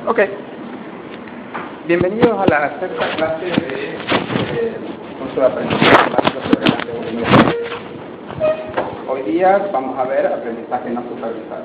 Ok. Bienvenidos a la sexta clase de curso de aprendizaje básico sobre la teoría. Hoy día vamos a ver aprendizaje no supervisado.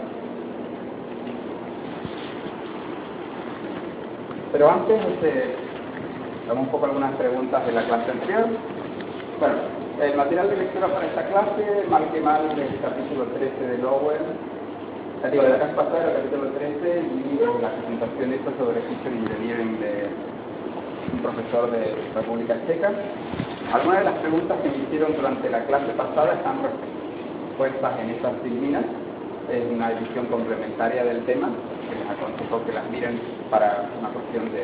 Pero antes, damos un poco algunas preguntas de la clase anterior. Bueno, el material de lectura para esta clase, mal que mal, del capítulo 13 de Lowell, de la clase pasada, el capítulo 13, y la presentación esta sobre Feature Engineering de un profesor de República Checa. Algunas de las preguntas que me hicieron durante la clase pasada están puestas en estas filminas. Es una edición complementaria del tema, que les aconsejo que las miren para una cuestión de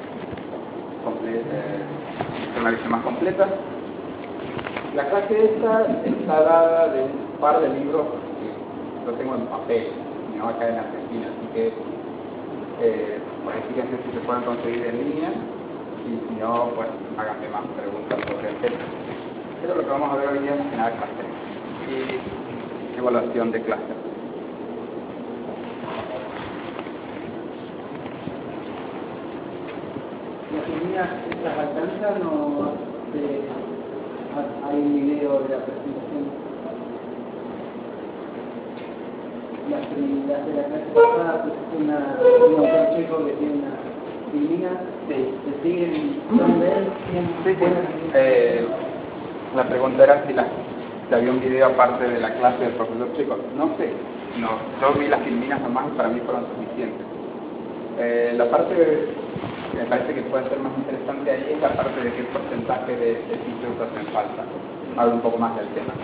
una visión más completa. La clase esta está dada de un par de libros que lo tengo en papel, no acá en Argentina, así que por ahí fíjense si se pueden conseguir en línea, y si no, pues háganme más preguntas sobre el tema. Pero lo que vamos a ver hoy día es más que nada clustering y evaluación de cluster. ¿Las líneas estas alcanzan o hay un video de la presentación? Las de la clase pasada, pues es un autor checo que tiene una filmina. Sí. ¿Se siguen? ¿Son de él? Sí. La pregunta era si había un video aparte de la clase del profesor checo. No sé. No, yo vi las filminas nomás y para mí fueron suficientes. La parte que me parece que puede ser más interesante ahí es la parte de qué porcentaje de features hacen falta. Hablo un poco más del tema.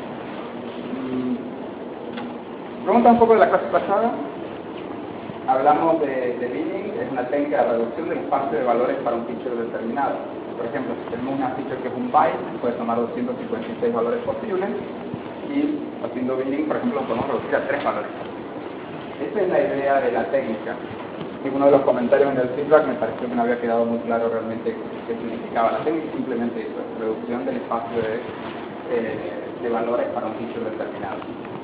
Pregunta un poco de la clase pasada. Hablamos de binning, es una técnica de reducción del espacio de valores para un feature determinado. Por ejemplo, si tenemos una feature que es un byte, puede tomar 256 valores posibles, y haciendo binning, por ejemplo, podemos reducir a 3 valores. Esa es la idea de la técnica. Y uno de los comentarios en el feedback me pareció que no había quedado muy claro realmente qué significaba la técnica. Simplemente eso, reducción del espacio de valores para un feature determinado.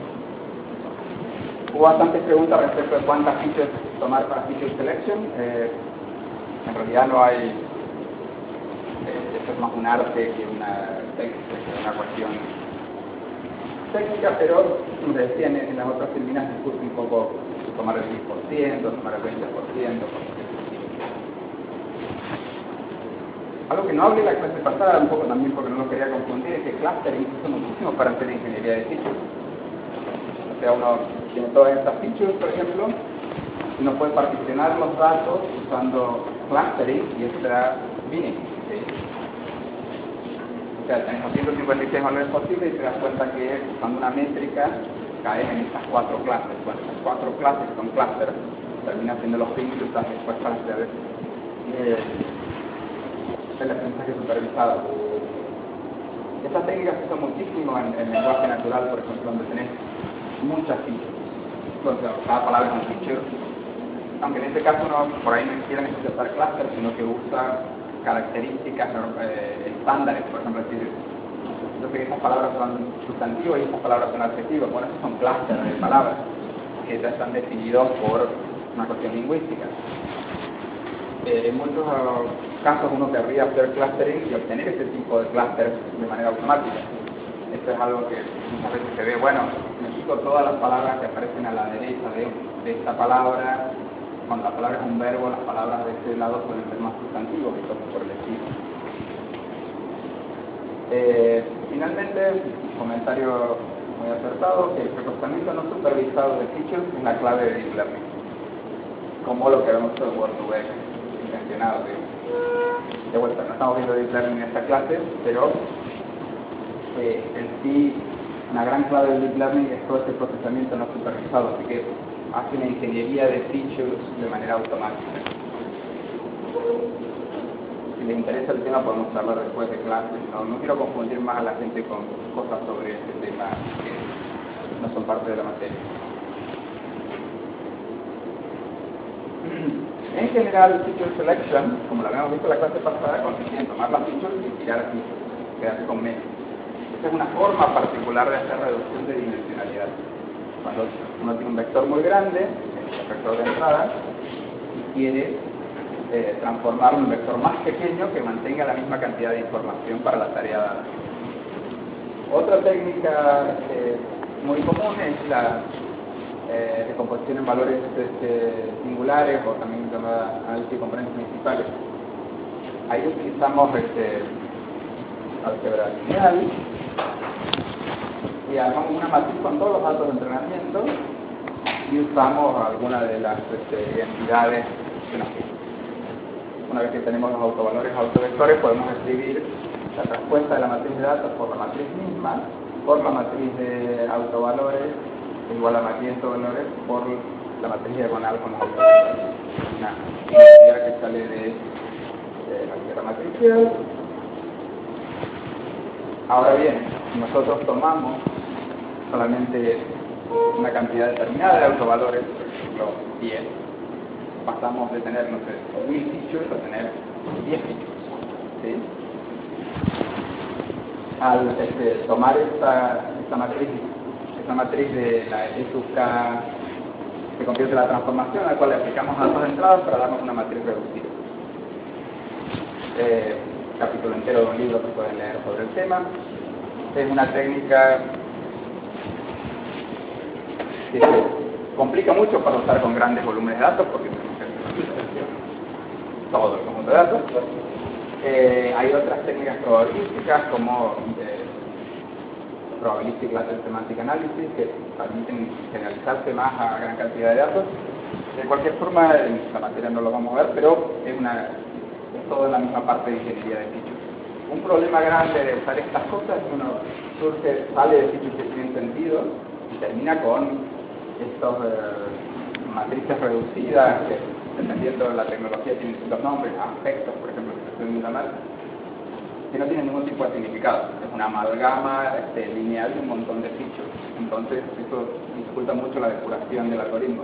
Hubo bastantes preguntas respecto de cuántas features tomar para feature selection. En realidad no hay, esto es más un arte que una cuestión técnica, pero como les decía en las otras filminas discute un poco tomar el 10%, tomar el 20%, algo que no hablé la clase pasada, un poco también porque no lo quería confundir, es que clustering se usa muchísimo para hacer ingeniería de features. O sea, uno tiene todas estas features, por ejemplo, y uno puede particionar los datos usando clustering y eso te da binning. ¿Sí? O sea, tenés 256 valores posibles y te das cuenta que usando una métrica caes en estas 4 clases. Bueno, estas 4 clases que son clusters, terminan siendo los bins que usas después para hacer el aprendizaje supervisado. Esta técnica se usa muchísimo en lenguaje natural, por ejemplo, donde tenés muchas features. Entonces, cada palabra es un feature, aunque en este caso no, por ahí no quieren usar clusters, sino que usa características estándares, por ejemplo, decir, yo sé que estas palabras son sustantivos y estas palabras son adjetivos. Bueno, estos son clusters de palabras que ya están definidos por una cuestión lingüística. En muchos casos uno querría hacer clustering y obtener ese tipo de clusters de manera automática. Esto es algo que muchas veces se ve, bueno, necesito todas las palabras que aparecen a la derecha de esta palabra. Cuando la palabra es un verbo, las palabras de este lado suelen ser más sustantivos y cosas por el estilo. Finalmente, un comentario muy acertado, que el procesamiento no supervisado de features es la clave de Deep Learning, como lo que vemos en Word2Vec mencionado. De vuelta, no estamos viendo Deep Learning en esta clase, pero en sí, una gran clave del Deep Learning es todo este procesamiento no supervisado, así que hace una ingeniería de features de manera automática. Si les interesa el tema podemos hablar después de clase. No quiero confundir más a la gente con cosas sobre este tema que no son parte de la materia. En general, feature selection, como lo habíamos visto en la clase pasada, consiste en tomar las features y tirar aquí, quedarse con menos. Esta es una forma particular de hacer reducción de dimensionalidad. Cuando uno tiene un vector muy grande, el vector de entrada, y quiere transformarlo en un vector más pequeño que mantenga la misma cantidad de información para la tarea dada. Otra técnica muy común es la recomposición en valores singulares, o también llamada análisis de componentes principales. Ahí utilizamos álgebra lineal y armamos una matriz con todos los datos de entrenamiento y usamos alguna de las identidades que nos piden. Una vez que tenemos los autovalores o autovectores, podemos escribir la respuesta de la matriz de datos por la matriz misma, por la matriz de autovalores, igual a la matriz de autovalores, por la matriz diagonal con los autovalores. Una identidad que sale de la tierra matricial. Ahora bien, nosotros tomamos solamente una cantidad determinada de autovalores, por ejemplo 10. Pasamos de tener, no sé, 1000 features a tener 10 features. ¿Sí? Al tomar esta matriz de la E sub K, se convierte en la transformación a la cual le aplicamos datos de entrada para darnos una matriz reducida. Capítulo entero de un libro que pueden leer sobre el tema. Es una técnica que se complica mucho para usar con grandes volúmenes de datos porque tenemos que hacer todo el conjunto de datos. Hay otras técnicas probabilísticas como Probabilistic Latent Semantic Analysis que permiten generalizarse más a gran cantidad de datos. De cualquier forma, en esta materia no lo vamos a ver, pero es todo en la misma parte de ingeniería de features. Un problema grande de usar estas cosas es que uno sale de features que tienen sentido y termina con estos matrices reducidas que, dependiendo de la tecnología, tienen distintos nombres, aspectos, por ejemplo, que se pueden llamar, que no tienen ningún tipo de significado. Es una amalgama lineal de un montón de features. Entonces, eso dificulta mucho la depuración del algoritmo.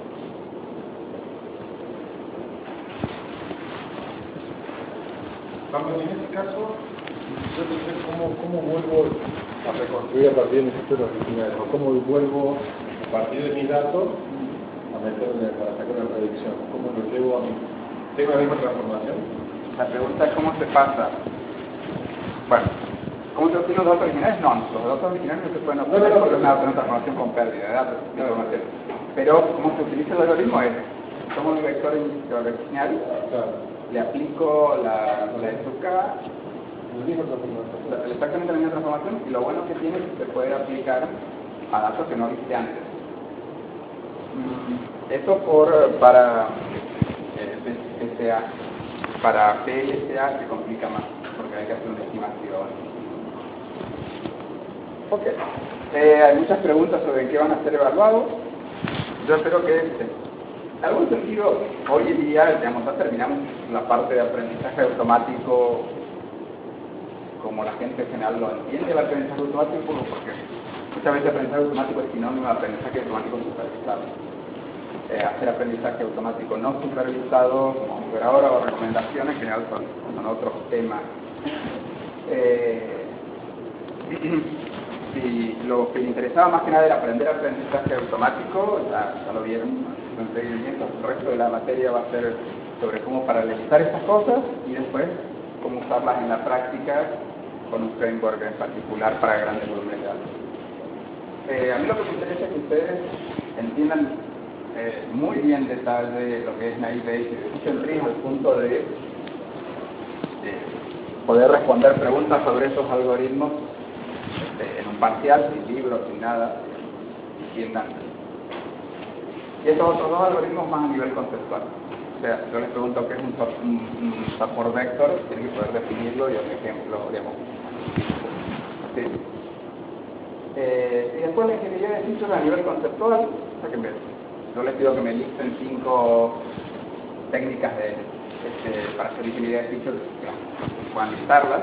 En este caso, yo no sé cómo vuelvo a reconstruir a partir de mis features originales, o cómo vuelvo a partir de mis datos a meterle para sacar una predicción, cómo lo llevo a mi... ¿Tengo la misma transformación? La pregunta es cómo se pasa. Bueno, ¿cómo se obtienen los datos originales? No, los datos originales no se pueden obtener porque es una transformación con pérdida de datos, de información. Pero cómo se utiliza el algoritmo es, tomo un vector original, le aplico la E sub K, exactamente la misma transformación, y lo bueno que tiene es que se puede aplicar a datos que no viste antes. Eso para PSA. Para P y SA se complica más, porque hay que hacer una estimación. Ok. Hay muchas preguntas sobre qué van a ser evaluados. Yo espero que en algún sentido, hoy en día, digamos, ya terminamos la parte de aprendizaje automático como la gente en general lo entiende, el aprendizaje automático, porque muchas veces aprendizaje automático es sinónimo de aprendizaje automático supervisado. Hacer aprendizaje automático no supervisado, como vamos a ver ahora, o recomendaciones, en general son otros temas. Si lo que le interesaba más que nada era aprender aprendizaje automático, ya lo vieron en seguimiento. El resto de la materia va a ser sobre cómo paralelizar estas cosas y después cómo usarlas en la práctica con un framework en particular para grandes volúmenes de datos. A mí lo que me interesa es que ustedes entiendan muy bien en detalle lo que es naive Bayes y decision tree al punto de poder responder preguntas sobre esos algoritmos en un parcial, sin libros, sin nada, entiendan. Y estos otros dos algoritmos más a nivel conceptual. O sea, yo les pregunto qué es un support vector, tienen que poder definirlo y un ejemplo, digamos. Sí. Y después la ingeniería de features a nivel conceptual, o sea que yo les pido que me listen 5 técnicas para hacer ingeniería de features, que puedan listarlas.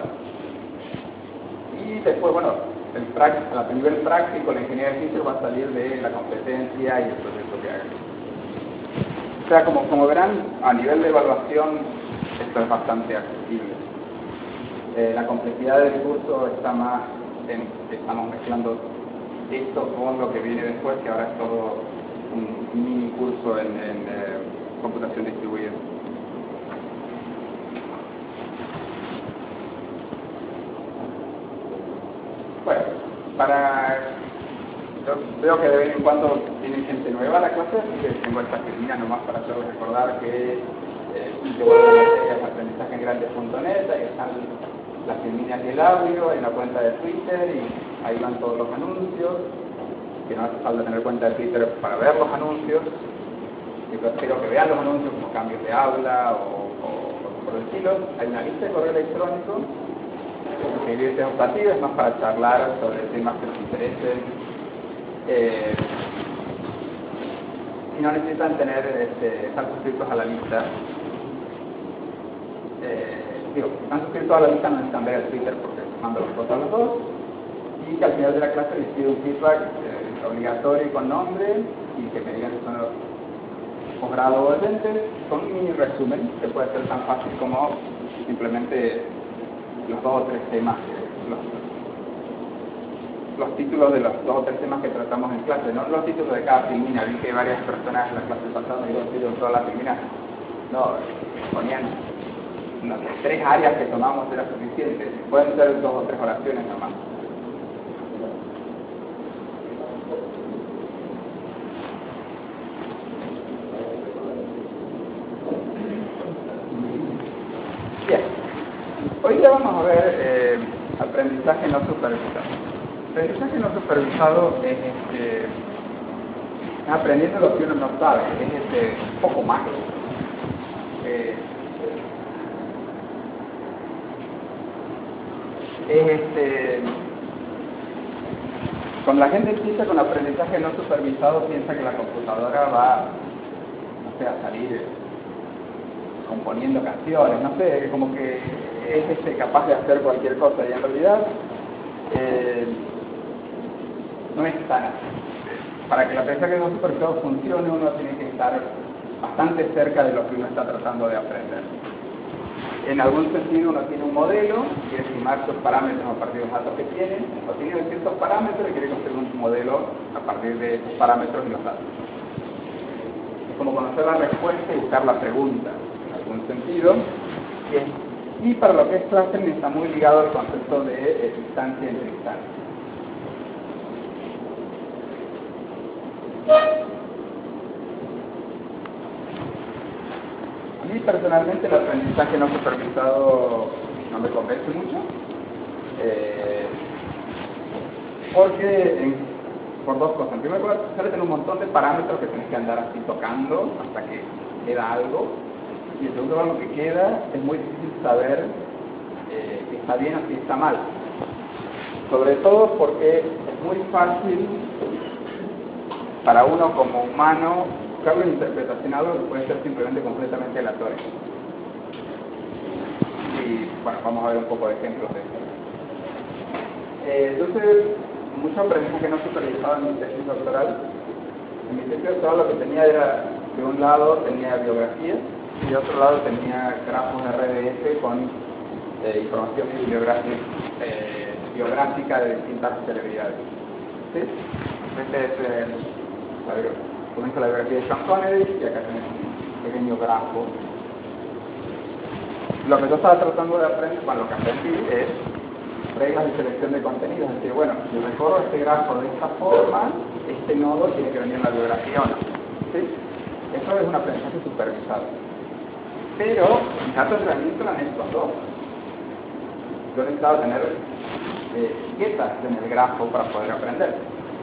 Y después, bueno, a nivel práctico, la ingeniería de features va a salir de la competencia y el proceso que hagan. O sea, como verán, a nivel de evaluación, esto es bastante accesible. La complejidad del curso está más en que estamos mezclando esto con lo que viene después, que ahora es todo un mini curso en computación distribuida. Veo que de vez en cuando tiene gente nueva a la clase, así que tengo esta filmina nomás para hacerles recordar que yo voy a la materia de aprendizaje en grandes.net, ahí están las filminas y el audio, en la cuenta de Twitter, y ahí van todos los anuncios, que no hace falta tener cuenta de Twitter para ver los anuncios. Yo espero que vean los anuncios como cambios de aula o por el estilo. Hay una lista de correo electrónico, suscribirse a optativas, más para charlar sobre temas que nos interesen. Y no necesitan estar suscritos a la lista. Si están suscritos a la lista no necesitan ver el Twitter porque mando las cosas a los dos. Y que al final de la clase les pido un feedback obligatorio y con nombre, y que me digan si son los posgrado o oyentes, con un mini resumen que puede ser tan fácil como simplemente los 2 o 3 temas, los títulos de los 2 o 3 temas que tratamos en clase, no los títulos de cada filmina. Vi que varias personas en la clase pasada me dieron títulos de todas las filminas. No, ponían unas 3 áreas que tomamos era suficiente. Pueden ser 2 o 3 oraciones nomás. Bien, hoy ya vamos a ver aprendizaje no supervisado. Aprendizaje no supervisado es aprendiendo lo que uno no sabe, es un poco mágico. Cuando la gente empieza con aprendizaje no supervisado, piensa que la computadora va, no sé, a salir componiendo canciones, no sé, como que es capaz de hacer cualquier cosa, y en realidad no es tan así. Para que el aprendizaje no supervisado funcione, uno tiene que estar bastante cerca de lo que uno está tratando de aprender. En algún sentido uno tiene un modelo, quiere estimar sus parámetros a partir de los datos que tiene, o tiene ciertos parámetros y quiere construir un modelo a partir de esos parámetros y los datos. Es como conocer la respuesta y buscar la pregunta, en algún sentido. Y para lo que es clustering está muy ligado al concepto de distancia entre instancias. A mí personalmente el aprendizaje no supervisado no me convence mucho, porque por 2 cosas. En primer lugar, suele tener un montón de parámetros que tienes que andar así tocando hasta que queda algo, y en segundo lugar, lo que queda es muy difícil saber si está bien o si está mal, sobre todo porque es muy fácil para uno como humano buscarle una interpretación a algo que puede ser simplemente completamente aleatorio. Y bueno, vamos a ver un poco de ejemplos de eso. Entonces, mucho aprendizaje no supervisado en mi tesis doctoral. En mi tesis doctoral lo que tenía era, de un lado tenía biografías y de otro lado tenía grafos de RDF con información biográfica de distintas celebridades. ¿Sí? Este es comienza la biografía de Sean Connery y acá tenemos un pequeño grafo. Lo que yo estaba tratando de aprender, lo que aprendí es reglas de selección de contenidos. Es decir, bueno, si recorro este grafo de esta forma, este nodo tiene que venir en la biografía o no. ¿Sí? Eso es un aprendizaje supervisado. Pero mis datos de entrenamiento eran estos 2. Yo necesitaba tener etiquetas en el grafo para poder aprender.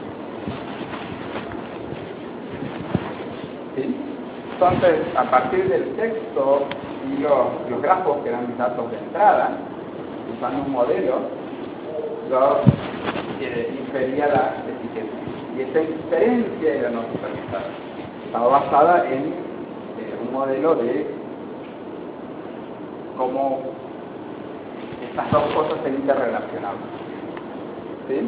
¿Sí? Entonces, a partir del texto y los grafos, que eran mis datos de entrada, usando un modelo, yo infería las etiquetas. Y esta inferencia era no supervisada. Estaba basada en un modelo de cómo estas 2 cosas se interrelacionaban. ¿Sí?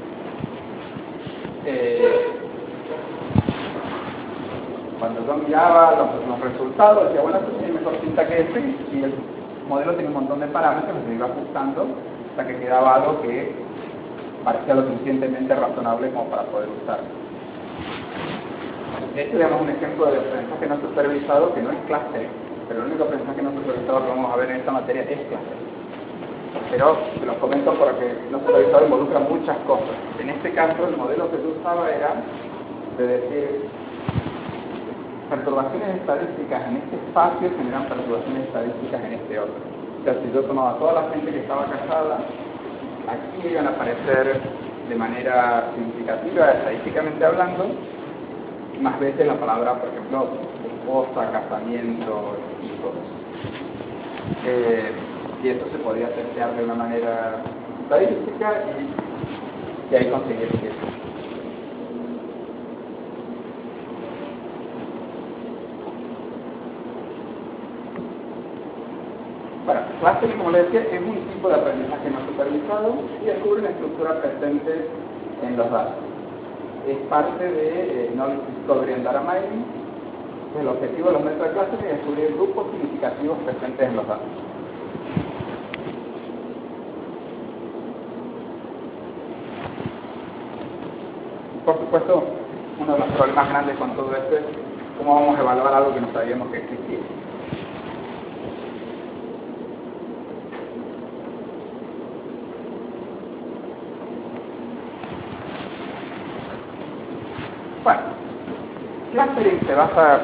Cuando yo miraba los resultados, decía, bueno, esto tiene mejor pinta que este, y el modelo tiene un montón de parámetros que se iba ajustando hasta que quedaba algo que parecía lo suficientemente razonable como para poder usar. Este es un ejemplo de aprendizaje no supervisado que no es clustering, pero el único aprendizaje no supervisado que vamos a ver en esta materia es clustering. pero se los comento porque no supervisado involucra muchas cosas. En este caso, el modelo que yo usaba era de decir, perturbaciones estadísticas en este espacio generan perturbaciones estadísticas en este otro. O sea, si yo tomaba toda la gente que estaba casada, aquí iban a aparecer de manera significativa, estadísticamente hablando, más veces la palabra, por ejemplo, esposa, casamiento, hijos. Y esto se podía testear de una manera estadística y ahí conseguir eso. Bueno, clustering, como les decía, es un tipo de aprendizaje no supervisado y descubre una estructura presente en los datos. Es parte de Knowledge Discovery and Data Mining. El objetivo de los métodos de clustering es descubrir grupos significativos presentes en los datos. Por supuesto, uno de los problemas grandes con todo esto es cómo vamos a evaluar algo que no sabíamos que existía. Bueno, clustering se basa,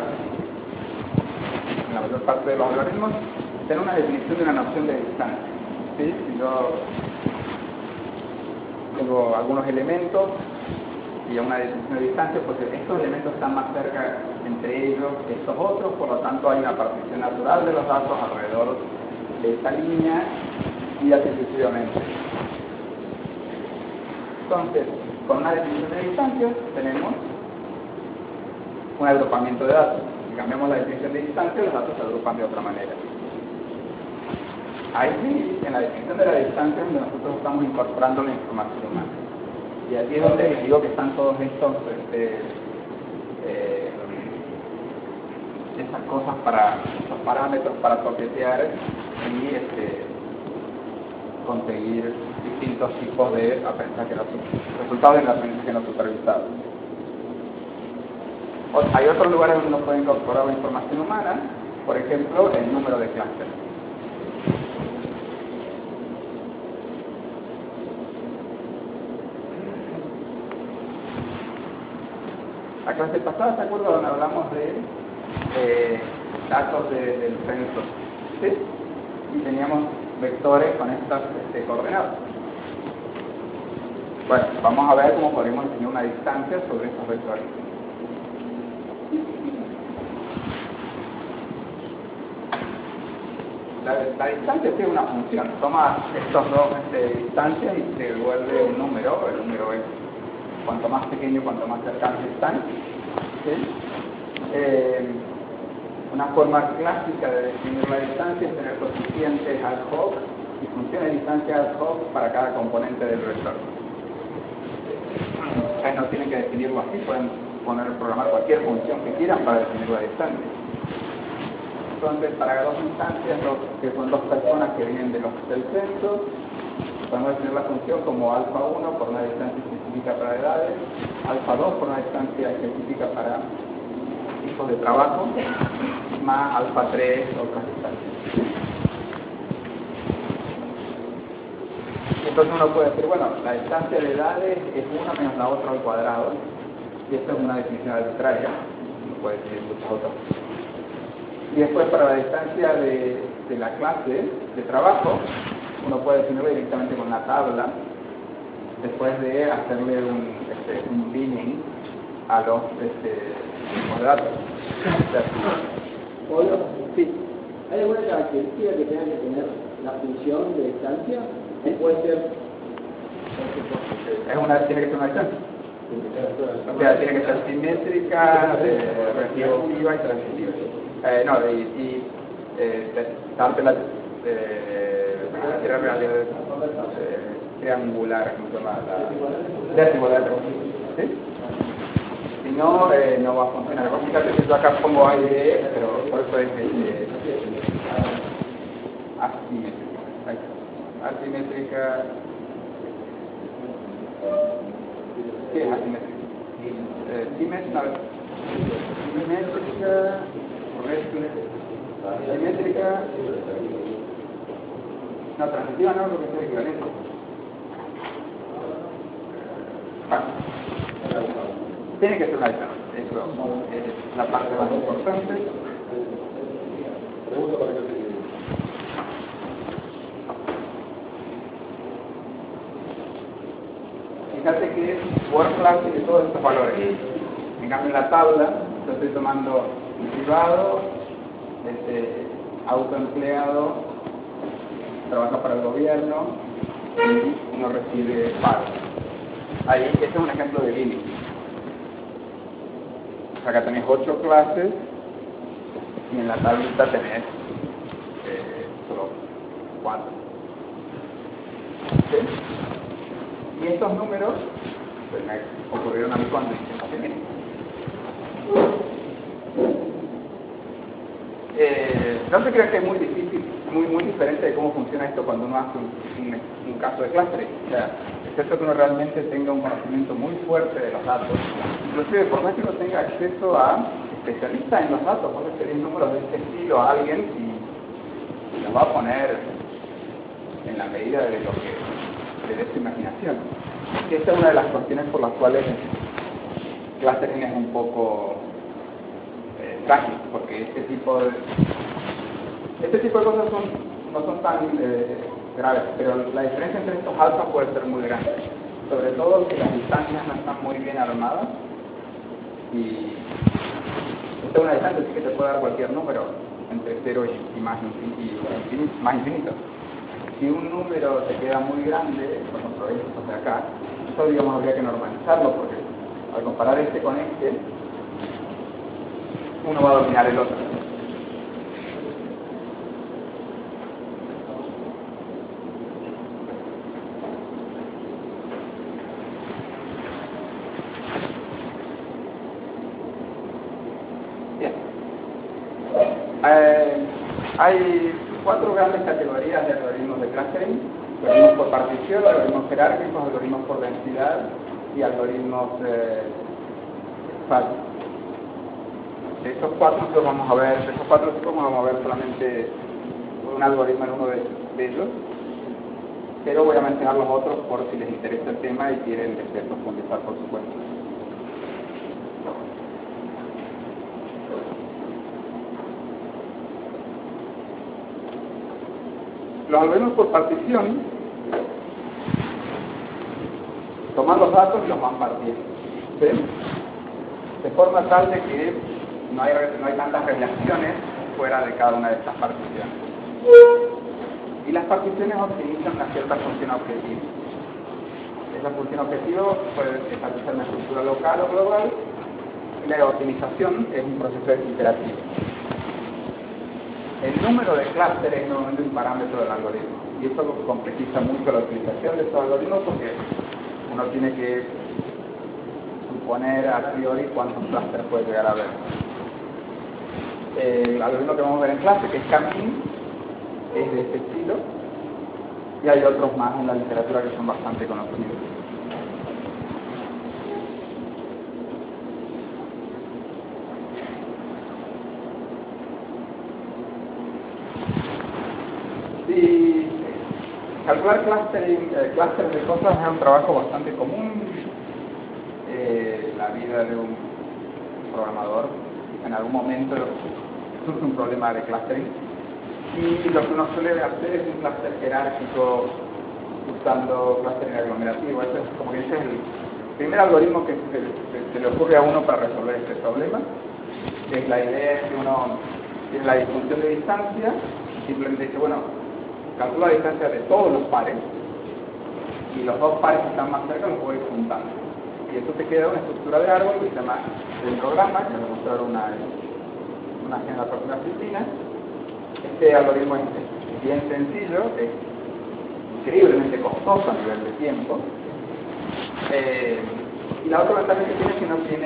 en la mayor parte de los algoritmos, en una definición de una noción de distancia. ¿Sí? Si yo tengo algunos elementos y a una definición de distancia, pues estos elementos están más cerca entre ellos que estos otros, por lo tanto hay una partición natural de los datos alrededor de esta línea y así sucesivamente. Entonces, con una definición de distancia tenemos un agrupamiento de datos. Si cambiamos la definición de distancia, los datos se agrupan de otra manera. Ahí sí, en la definición de la distancia, donde nosotros estamos incorporando la información humana. Y aquí es donde les digo que están todos estos esas cosas estos parámetros para toquetear y conseguir distintos tipos de aprendizaje resultados del aprendizaje no supervisado. Hay otros lugares donde uno puede incorporar la información humana, por ejemplo, el número de clústeres. La clase pasada, ¿se acuerdan donde hablamos de datos del censo? ¿Sí? Y teníamos vectores con estas coordenadas. Bueno, vamos a ver cómo podemos definir una distancia sobre estos vectores. La distancia tiene una función, toma estos dos distancias y se devuelve un número, el número es cuanto más pequeño, cuanto más cercanos están. ¿Sí? Una forma clásica de definir la distancia es tener coeficientes ad hoc y funciones de distancia ad hoc para cada componente del vector. Ustedes no tienen que definirlo así, pueden programar cualquier función que quieran para definir la distancia. Entonces, para dos instancias, que son dos personas que vienen del censo, podemos definir la función como alfa 1 por una distancia específica para edades, alfa 2 por una distancia específica para tipos de trabajo, más alfa 3 otras distancias. Entonces uno puede decir, bueno, la distancia de edades es 1 menos la otra al cuadrado, y esto es una definición arbitraria, uno puede decir muchas otras. Y después para la distancia de la clase de trabajo, uno puede definirlo directamente con una tabla, después de hacerle un binning a los tipos de datos. Hola. Sí. ¿Hay alguna característica que tenga que tener la función de distancia? ¿O puede ser? Tiene que ser una distancia. O sea, tiene que ser simétrica, recursiva y transitiva. Darte la realidad triangular, como se llama, la desigualdad. ¿Sí? Si no, no va a funcionar. Fíjate que yo acá pongo A y B, pero por eso es asimétrica. Asimétrica. ¿Qué es asimétrica? Simétrica, No, transitiva no, porque es equivalente. Bueno, tiene que ser una diferencia. Eso es la parte más importante. Pregunta para que te diga. Fíjate que Word Class tiene todos estos valores. En cambio, en la tabla, yo estoy tomando privado, autoempleado, trabaja para el gobierno y no recibe pago. Ahí, este es un ejemplo de límite. Acá tenés 8 clases y en la tablita tenés solo 4. ¿Sí? Y estos números pues, me ocurrieron a mí cuando hice esta primera. No se crean que es muy difícil, muy diferente de cómo funciona esto cuando uno hace un caso de clustering. O sea, excepto que uno realmente tenga un conocimiento muy fuerte de los datos. Inclusive, por más que uno tenga acceso a especialistas en los datos, vos le pedís números de este estilo a alguien y los va a poner en la medida de lo que le dé su imaginación. Y esta es una de las cuestiones por las cuales clustering es un poco frágil, porque este tipo de cosas no son tan graves, pero la diferencia entre estos alfas puede ser muy grande, sobre todo si las distancias no están muy bien armadas. Y esta es una distancia, así que te puede dar cualquier número entre 0 y más infinito. Si un número te queda muy grande, por ejemplo estos de acá, esto digamos habría que normalizarlo, porque al comparar este con este, uno va a dominar el otro. Bien. Hay 4 grandes categorías de algoritmos de clustering: algoritmos por partición, algoritmos jerárquicos, algoritmos por densidad y algoritmos fácil. De estos 4 tipos vamos a ver solamente un algoritmo en uno de ellos, pero voy a mencionar los otros por si les interesa el tema y quieren profundizar por su cuenta. Los algoritmos por partición toman los datos y los van partiendo, ¿sí? De forma tal de que no hay tantas relaciones fuera de cada una de estas particiones. Y las particiones optimizan una cierta función objetivo. Esa función objetivo puede establecer una estructura local o global, y la optimización es un proceso iterativo. El número de clústeres es normalmente un parámetro del algoritmo, y eso complejiza mucho la utilización de estos algoritmos porque uno tiene que suponer a priori cuántos clústeres puede llegar a haber. El algoritmo que vamos a ver en clase, que es Camin, es de este estilo, y hay otros más en la literatura que son bastante conocidos. Y calcular clústeres de cosas es un trabajo bastante común en la vida de un programador. En algún momento surge un problema de clustering y lo que uno suele hacer es un clúster jerárquico usando clustering aglomerativo. Ese es como que ese es el primer algoritmo que se le ocurre a uno para resolver este problema. La idea es que uno tiene la disfunción de distancia y simplemente dice, bueno, calcula la distancia de todos los pares y los dos pares que están más cerca los voy juntando. Y eso te queda una estructura de árbol que se llama el programa, que les voy a mostrar una agenda por una piscina. Este algoritmo es bien sencillo, es increíblemente costoso a nivel de tiempo. Y la otra ventaja que tiene es que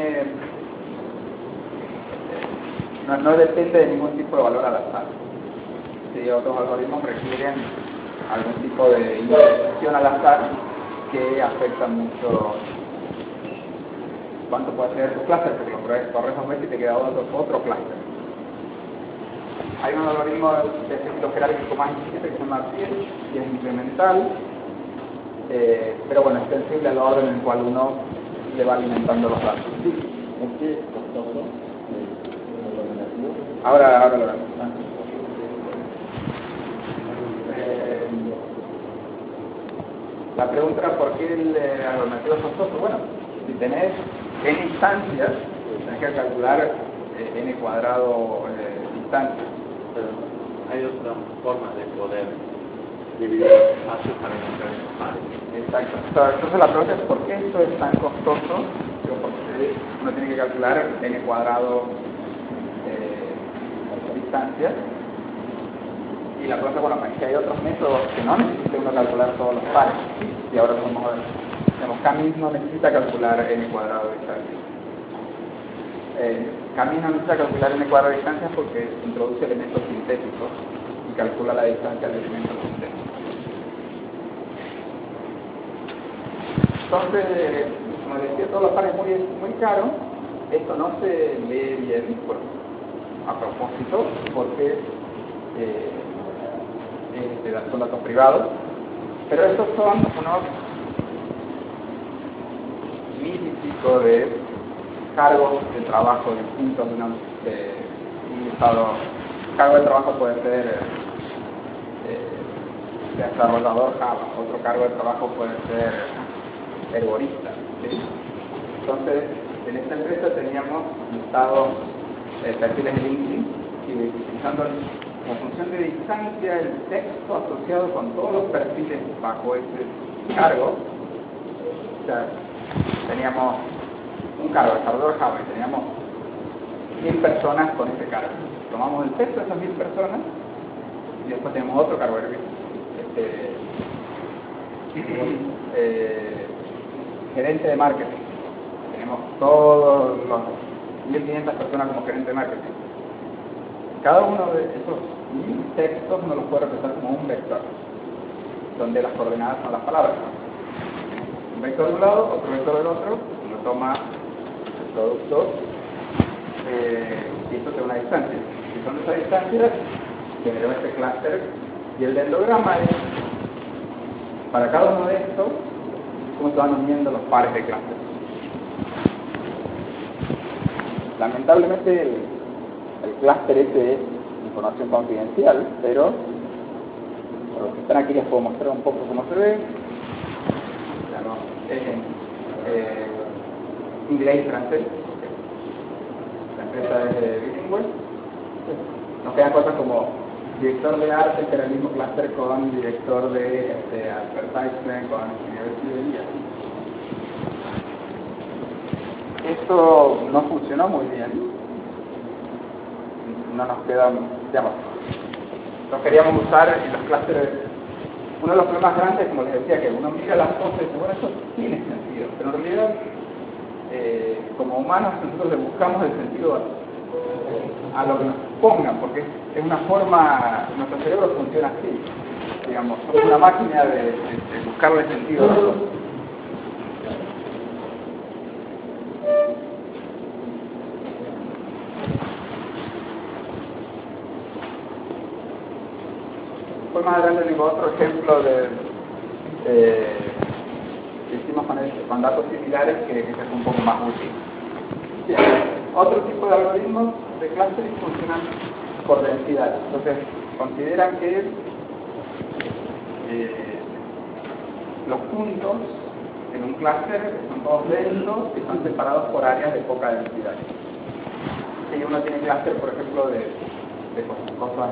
no depende de ningún tipo de valor al azar. Sí, otros algoritmos requieren algún tipo de interpretación al azar que afecta mucho cuánto puede ser tu clúster, porque corres 2 veces y te queda otro clúster. hay un algoritmo de ciclo jerárquico más eficiente que se llama Pierce y es incremental, pero bueno, es sensible al orden en el cual uno le va alimentando los datos. ¿Es que es costoso lo negativo? Ahora lo vemos. La pregunta era por qué el alternativo es costoso. Bueno, si tenés n instancias, tenés que calcular n cuadrado distancias. Pero hay otras formas de poder dividir los espacios para encontrar esos pares. Exacto. Entonces la pregunta es ¿por qué esto es tan costoso? Porque uno tiene que calcular n cuadrado distancias. Y la pregunta, bueno, es que hay otros métodos que no necesita uno calcular todos los pares. Y ahora vamos a ver. Camis no necesita calcular n cuadrado de distancias. Camis no necesita calcular n cuadrado de distancias porque introduce elementos sintéticos y calcula la distancia del elemento sintético. Entonces, como decía, todos los pares muy caros. Esto no se lee bien a propósito porque son datos privados, pero estos son unos mil y pico de cargos de trabajo distintos de un estado. Cargo de trabajo puede ser desarrollador Java, otro cargo de trabajo puede ser herborista, ¿sí? Entonces, en esta empresa teníamos listados perfiles de LinkedIn y utilizando la función de distancia, el texto asociado con todos los perfiles bajo ese cargo. O sea, teníamos un cargo, desarrollador Java, y teníamos 1000 personas con ese cargo. Tomamos el texto de esas 1000 personas y después tenemos otro cargo, gerente de marketing. Tenemos todos los 1500 personas como gerente de marketing. Cada uno de esos 1000 textos uno los puede representar como un vector, donde las coordenadas son las palabras. Un vector de un lado, otro vector del otro, uno toma el producto y esto te da una distancia. Si son esas distancias, generó este clúster y el dendrograma es, para cada uno de estos, cómo se van uniendo los pares de clúster. Lamentablemente el clúster ese es información confidencial, pero por los que están aquí les puedo mostrar un poco cómo se ve. Es en inglés y francés. La empresa es bilingüe. Nos quedan cosas como director de arte, que era el mismo clúster con director de advertisement, con universidad. Esto no funcionó muy bien. No nos queda, digamos, no queríamos usar los clústeres. Uno de los problemas grandes, como les decía, que uno mira las cosas y dice, bueno, eso tiene sentido, pero en realidad, como humanos, nosotros le buscamos el sentido a lo que nos pongan, porque es una forma, nuestro cerebro funciona así, digamos, somos una máquina de buscarle sentido a las cosas. Más adelante tengo otro ejemplo que hicimos con datos similares que es un poco más útil. Bien. Otro tipo de algoritmos de clustering funcionan por densidad. Entonces, consideran que los puntos en un clúster son todos densos y están separados por áreas de poca densidad. Si uno tiene clúster, por ejemplo, de cosas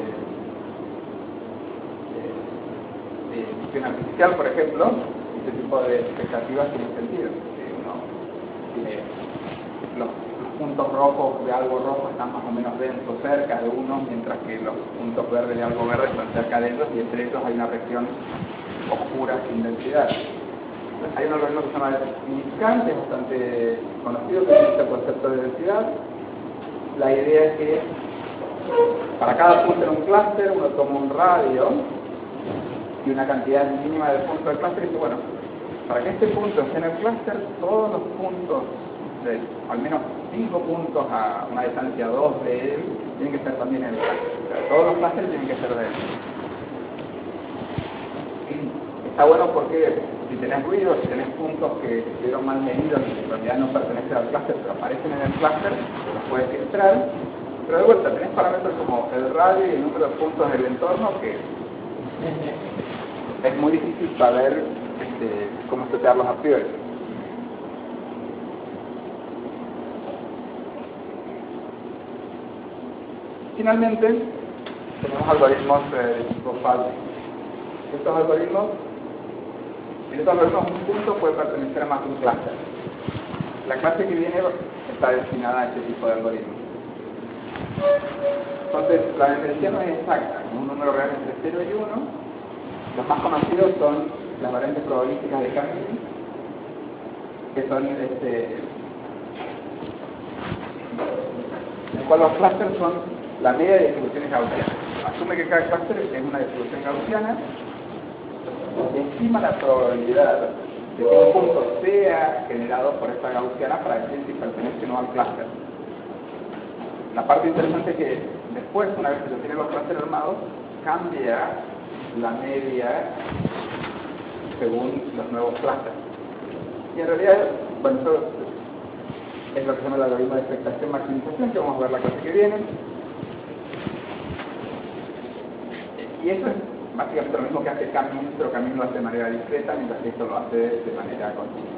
visión artificial, por ejemplo, este tipo de expectativas tienen sentido. Uno tiene los puntos rojos de algo rojo están más o menos densos cerca de uno, mientras que los puntos verdes de algo verde están cerca de ellos, y entre ellos hay una región oscura sin densidad. Entonces, hay un algoritmo que se llama Miniscan, que es bastante conocido, que utiliza el concepto de densidad. La idea es que para cada punto en un clúster uno toma un radio y una cantidad mínima del punto del clúster y dice, bueno, para que este punto esté en el clúster, todos los puntos de al menos 5 puntos a una distancia 2 de él, tienen que ser también en el cluster. O sea, todos los clusters tienen que ser de él. Está bueno porque si tenés ruido, si tenés puntos que estuvieron mal medidos y en realidad no pertenecen al clúster, pero aparecen en el clúster, los puedes filtrar. Pero de vuelta, tenés parámetros como el radio y el número de puntos del entorno que es muy difícil saber cómo setearlos a priori. Finalmente, tenemos algoritmos de tipo fuzzy. Estos algoritmos, en un punto puede pertenecer a más de un clúster. La clase que viene está destinada a este tipo de algoritmos. Entonces, la diferencia no es exacta, es un número real entre 0 y 1. Los más conocidos son las variantes probabilísticas de Camille, que son en el cual los clústeres son la media de distribuciones gaussianas. Asume que cada clúster es una distribución gaussiana y estima la probabilidad de que un punto sea generado por esta gaussiana para decir si pertenece o no al clúster. La parte interesante es que después, una vez que se tienen los clústeres armados, cambia la media según los nuevos clústeres. Y en realidad, bueno, eso es lo que se llama el algoritmo de expectación maximización, que vamos a ver la clase que viene. Y eso es básicamente lo mismo que hace Camille, pero Camille lo hace de manera discreta, mientras que esto lo hace de manera continua.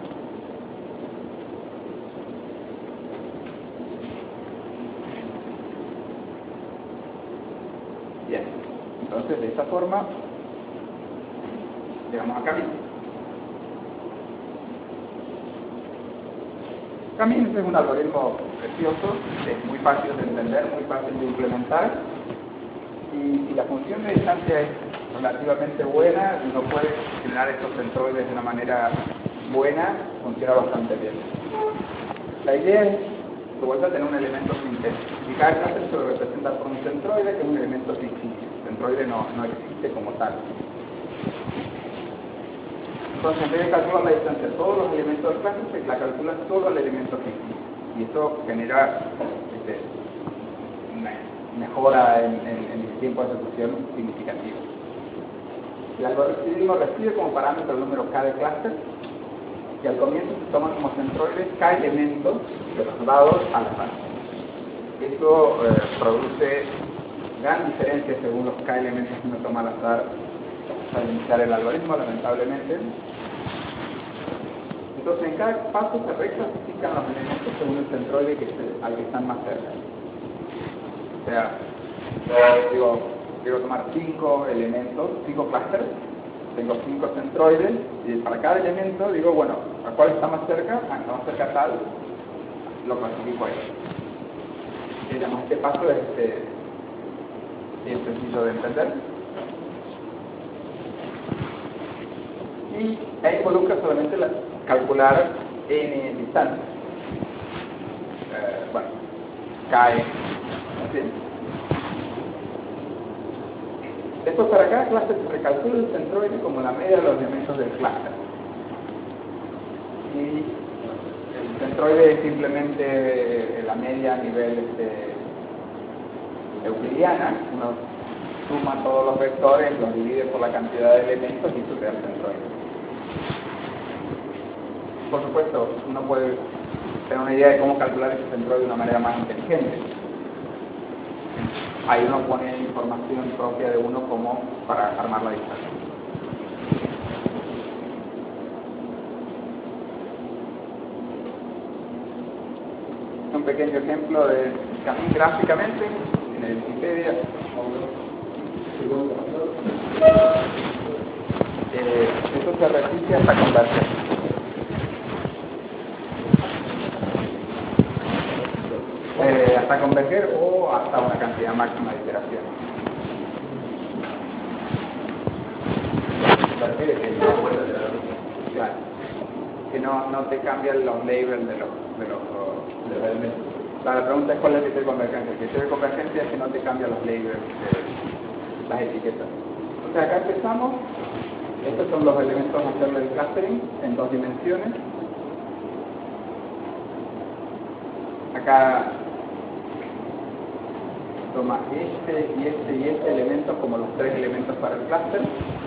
Bien, entonces de esta forma llegamos a Camille. Camille es un algoritmo precioso, es muy fácil de entender, muy fácil de implementar, y si la función de distancia es relativamente buena, uno puede generar estos centroides de una manera buena, funciona bastante bien. La idea es, de vuelta, tener un elemento sintético. Y cada clúster se lo representa por un centroide, que es un elemento ficticio. El centroide no existe como tal. Entonces, en vez de calcular la distancia de todos los elementos del clúster, se la calcula solo el elemento ficticio. Y eso genera una mejora en el tiempo de ejecución significativo. El algoritmo recibe como parámetro el número k de clúster, y al comienzo se toman como centroides k elementos de los lados al azar. Eso produce gran diferencia según los k elementos que uno toma al azar al iniciar el algoritmo, lamentablemente. Entonces, en cada paso se reclasifican los elementos según el centroide al que están más cerca. O sea, quiero tomar 5 elementos, 5 clústeres, tengo 5 centroides, y para cada elemento digo, bueno, ¿a cuál está más cerca? Está más cerca tal, lo clasifico ahí. Digamos, este paso es sencillo de entender. Y involucra solamente calcular n distancias. Bueno, k n. ¿Sí? Después, para cada clúster se recalcula el centroide como la media de los elementos del clúster. Y el centroide es simplemente la media a nivel euclidiana. Uno suma todos los vectores, los divide por la cantidad de elementos y se crea el centroide. Por supuesto, uno puede tener una idea de cómo calcular ese centroide de una manera más inteligente. Ahí uno pone información propia de uno como para armar la distancia. Un pequeño ejemplo de Camille gráficamente en el Wikipedia. Esto se repite hasta converger. Hasta converger o hasta una cantidad máxima de iteraciones. Claro. Que no te cambian los labels de los elementos. La pregunta es cuál es el criterio de convergencia. El criterio de convergencia es que no te cambian los labels de las etiquetas. Entonces acá empezamos. Estos son los elementos a hacerle el clustering en 2 dimensiones. acá toma este y este y este elemento como los tres elementos para el clúster.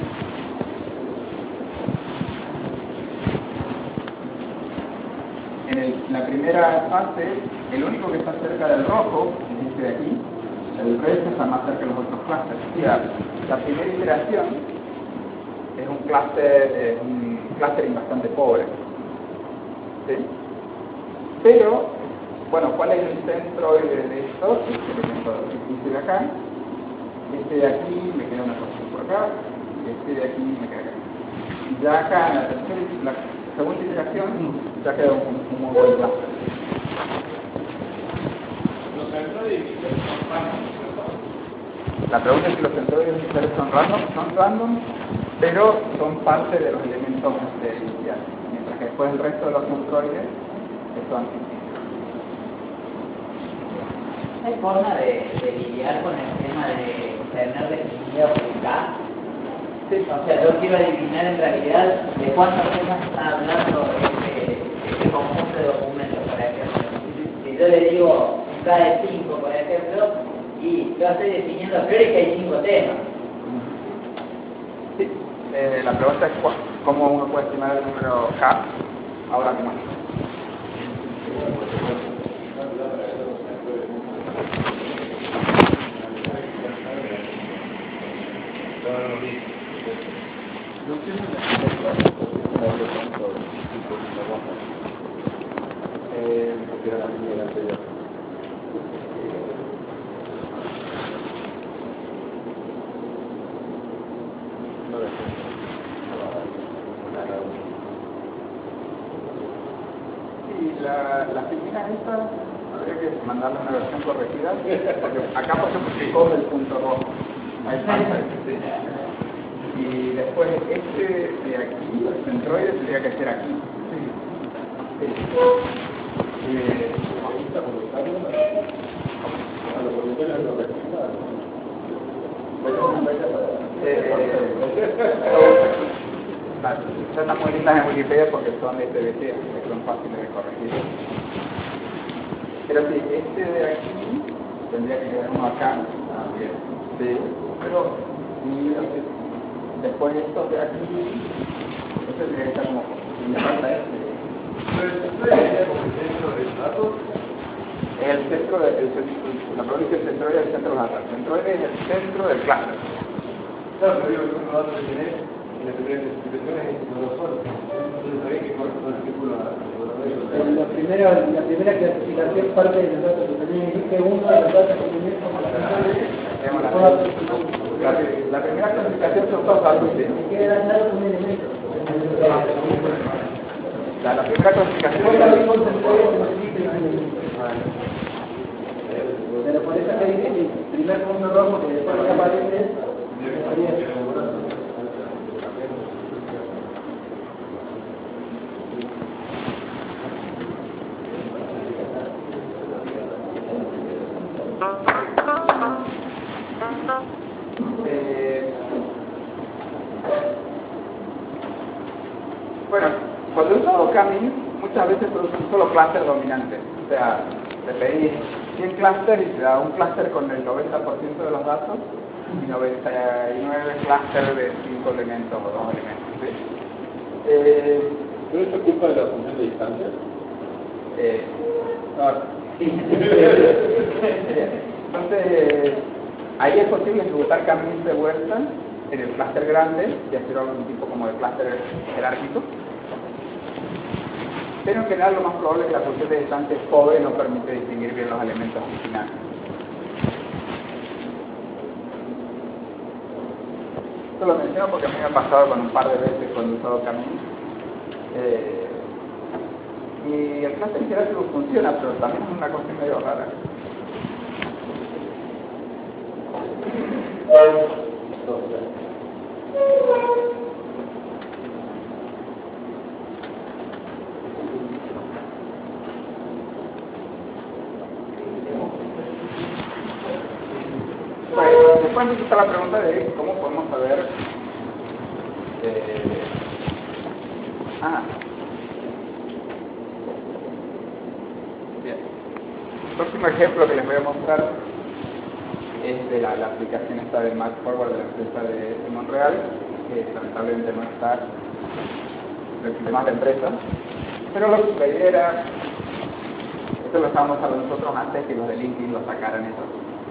En la primera fase, el único que está cerca del rojo es este de aquí, el resto está más cerca de los otros clústeres. O sea, la primera iteración es un clustering bastante pobre. ¿Sí? Pero, bueno, ¿cuál es el centroide de esto? Este elemento que puse de acá. Este de aquí me queda una posición por acá, este de aquí me queda acá. Y ya acá en la segunda iteración ya queda un muy buen cluster. Los centroides iniciales son random, ¿cierto? La pregunta es si los centroides iniciales son random, pero son parte de los elementos iniciales, mientras que después el resto de los centroides son ficticios. ¿Hay forma de lidiar con el tema de tener definido por K? Sí. O sea, yo quiero adivinar en realidad de cuántas cosas está hablando este conjunto de documentos, por ejemplo. Si yo le digo un K de 5, por ejemplo, y yo estoy definiendo a priori que hay 5 temas. Sí. La pregunta es cómo uno puede estimar el número K ahora mismo. Las piscinas estas habría que mandarle una versión corregida, porque acá por ejemplo se coge el punto rojo. Ahí falta este. Y después este de aquí, el centroide, tendría que ser aquí. Están muy lindas en Wikipedia porque son de TBT, que son fáciles de corregir. Pero sí, este de aquí tendría que quedar uno acá. Sí. Pero y después estos de aquí, este tendría que estar como me falta este. Es el centro la pregunta es el centroide del centro de los datos. El centroide es el centro del clúster. Claro, pero digo que uno datos que tenés en las diferentes expresiones no lo son. Entonces sabés que corresponde al círculo a La primera clasificación parte de los datos que tenés. Elige uno de los datos que tenés como la primera clasificación son todos datos. que quedan datos un elemento. La primera clasificación Después también concentré en los elementos. Pero por eso que dice el primer punto rojo que después que aparece sería bueno, cuando he usado Camin, muchas veces produce un solo clúster dominante. O sea, le pedís 100 clústeres y te da un clúster con el 90% de los datos y 99 clústeres de 5 elementos o 2 elementos. ¿Sí? ¿Pero esto es culpa de la función de distancia? Entonces, ahí es posible ejecutar Camin de vuelta en el clúster grande y hacer algún tipo como de clúster jerárquico. Pero en general lo más probable es que la función de distancia es pobre y no permite distinguir bien los elementos finales. Esto lo menciono porque a mí me ha pasado con un par de veces cuando he usado Camin. Y el clúster jerárquico funciona, pero también es una cosa medio rara. Bueno, después está la pregunta de cómo podemos saber bien. próximo ejemplo que les voy a mostrar es de la aplicación esta de Match Forward de la empresa de Montreal, que lamentablemente no está en el sistema de empresas, pero la idea era, esto lo estábamos usando nosotros antes que los de LinkedIn lo sacaran eso.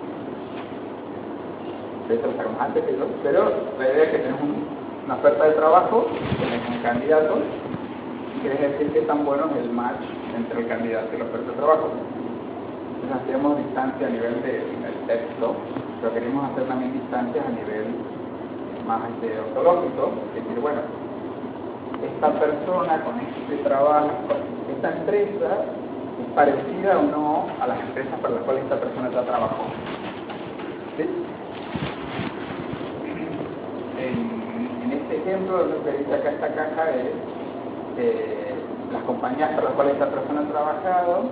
De hecho lo sacamos antes que ellos, pero la idea es que tenés una oferta de trabajo, tenés un candidato, y querés decir qué tan bueno es el match entre el candidato y la oferta de trabajo. Entonces hacemos distancia a nivel de texto, pero queremos hacer también distancias a nivel más ontológico, es decir, bueno, esta persona con este trabajo, esta empresa es parecida o no a las empresas para las cuales esta persona ya trabajó. ¿Sí? En este ejemplo, lo que dice acá esta caja es las compañías para las cuales esta persona ha trabajado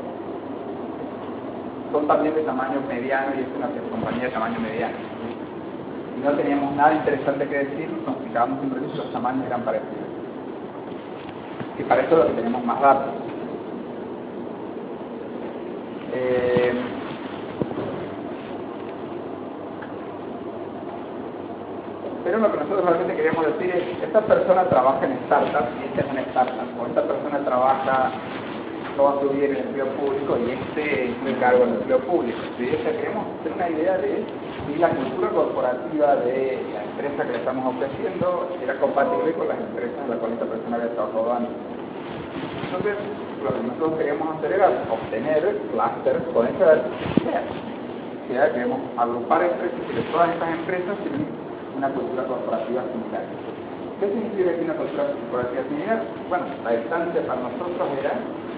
son también de tamaño mediano y es una compañía de tamaño mediano. Si no teníamos nada interesante que decir, nos explicábamos simplemente si los tamaños eran parecidos. Y para eso tenemos más datos. Pero lo que nosotros realmente queríamos decir es, esta persona trabaja en startups y esta es una startup, o esta persona trabaja toda su vida en el empleo público y este es un cargo en el empleo público. ¿Sí? O sea, queremos tener una idea de si la cultura corporativa de la empresa que le estamos ofreciendo era compatible con las empresas en las cuales esta persona había trabajado antes. Entonces, lo que nosotros queríamos hacer era obtener clusters con esa idea. O sea, queremos agrupar empresas y que todas estas empresas tienen una cultura corporativa similar. ¿Qué significa que una cultura corporativa similar? Bueno, la distancia para nosotros era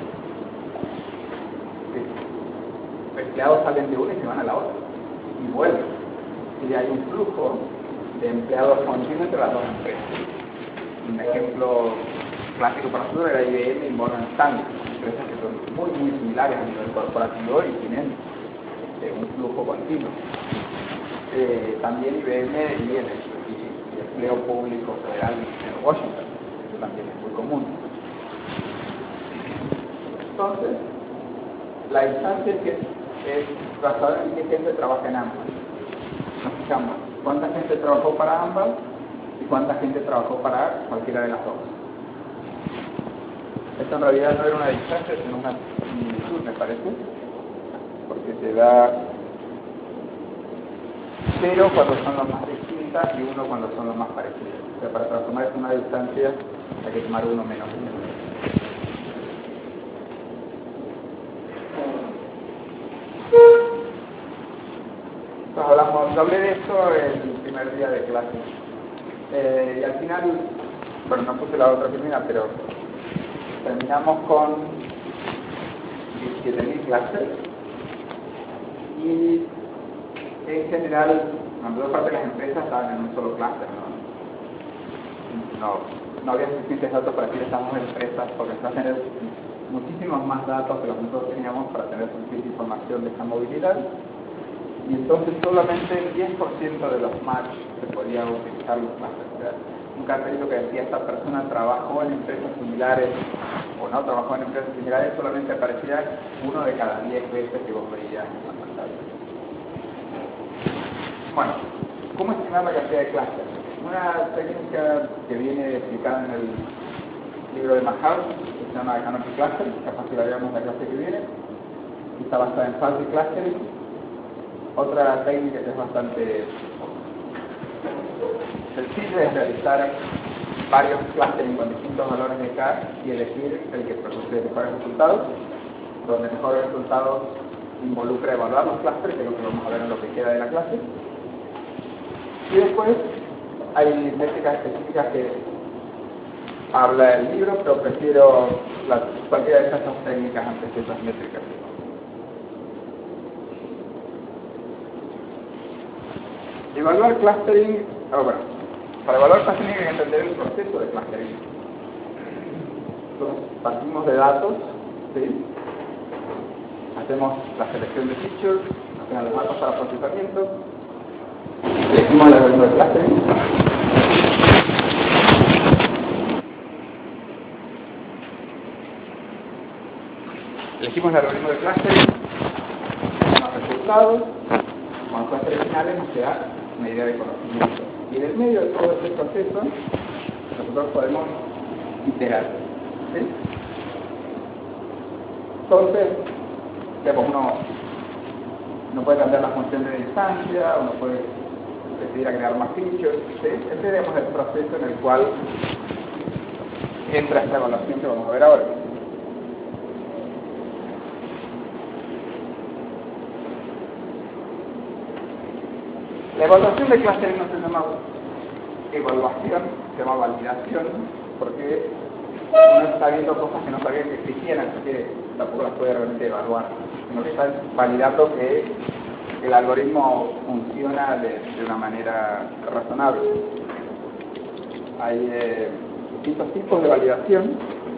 que los empleados salen de una y se van a la otra y vuelven. Y hay un flujo de empleados continuos entre las dos empresas. Un ejemplo clásico para nosotros era IBM y Morgan Stanley, empresas que son muy similares a nivel corporativo y tienen un flujo continuo. También IBM y el empleo público federal en Washington, eso también es muy común. Entonces, la distancia es basada en qué gente trabaja en ambas. Nos fijamos cuánta gente trabajó para ambas y cuánta gente trabajó para cualquiera de las dos. Esto en realidad no era una distancia, sino una similitud, me parece, porque te da 0 cuando son las más distintas y 1 cuando son las más parecidas. O sea, para transformar esto en una distancia hay que tomar 1 menos 1. Entonces hablé de esto el primer día de clase. Y al final, bueno, no puse la otra primera, pero terminamos con 17.000 clases. Y en general, la mayor parte de las empresas estaban en un solo clúster, no había suficientes datos para decir estamos en empresas, porque se va a tener muchísimos más datos que los que nosotros teníamos para tener suficiente información de esta movilidad. Y entonces solamente el 10% de los match se podía utilizar los clusters. O sea, un cartelito que decía esta persona trabajó en empresas similares o no trabajó en empresas similares, solamente aparecía 1 de cada 10 veces que vos veías en la pantalla. Bueno, ¿cómo estimar la cantidad de clusters? Una técnica que viene explicada en el libro de Mahar, que se llama Canopy Cluster, capaz que la veamos la clase que viene, y está basada en fuzzy clustering. Otra técnica que es bastante sencilla es realizar varios clustering con distintos valores de K y elegir el que produce mejores resultados, donde mejores resultados involucra evaluar los clusters, que es lo que vamos a ver en lo que queda de la clase. Y después hay métricas específicas que habla el libro, pero prefiero cualquiera de esas dos técnicas antes de esas métricas. Evaluar clustering, bueno, para evaluar clustering hay que entender el proceso de clustering. Entonces, partimos de datos, ¿sí? Hacemos la selección de features, hacemos los datos para procesamiento, elegimos el algoritmo de clustering, resultados, con clústeres finales nos queda una idea de conocimiento. Y en el medio de todo este proceso, nosotros podemos iterar. ¿Sí? Entonces, uno puede cambiar la función de distancia, uno puede decidir agregar más features. ¿Sí? Este es el proceso en el cual entra esta evaluación que vamos a ver ahora. La evaluación de clustering no se llama evaluación, se llama validación, porque uno está viendo cosas que no sabía que existieran, así que tampoco las puede realmente evaluar, sino que está validando que el algoritmo funciona de una manera razonable. Hay distintos tipos de validación.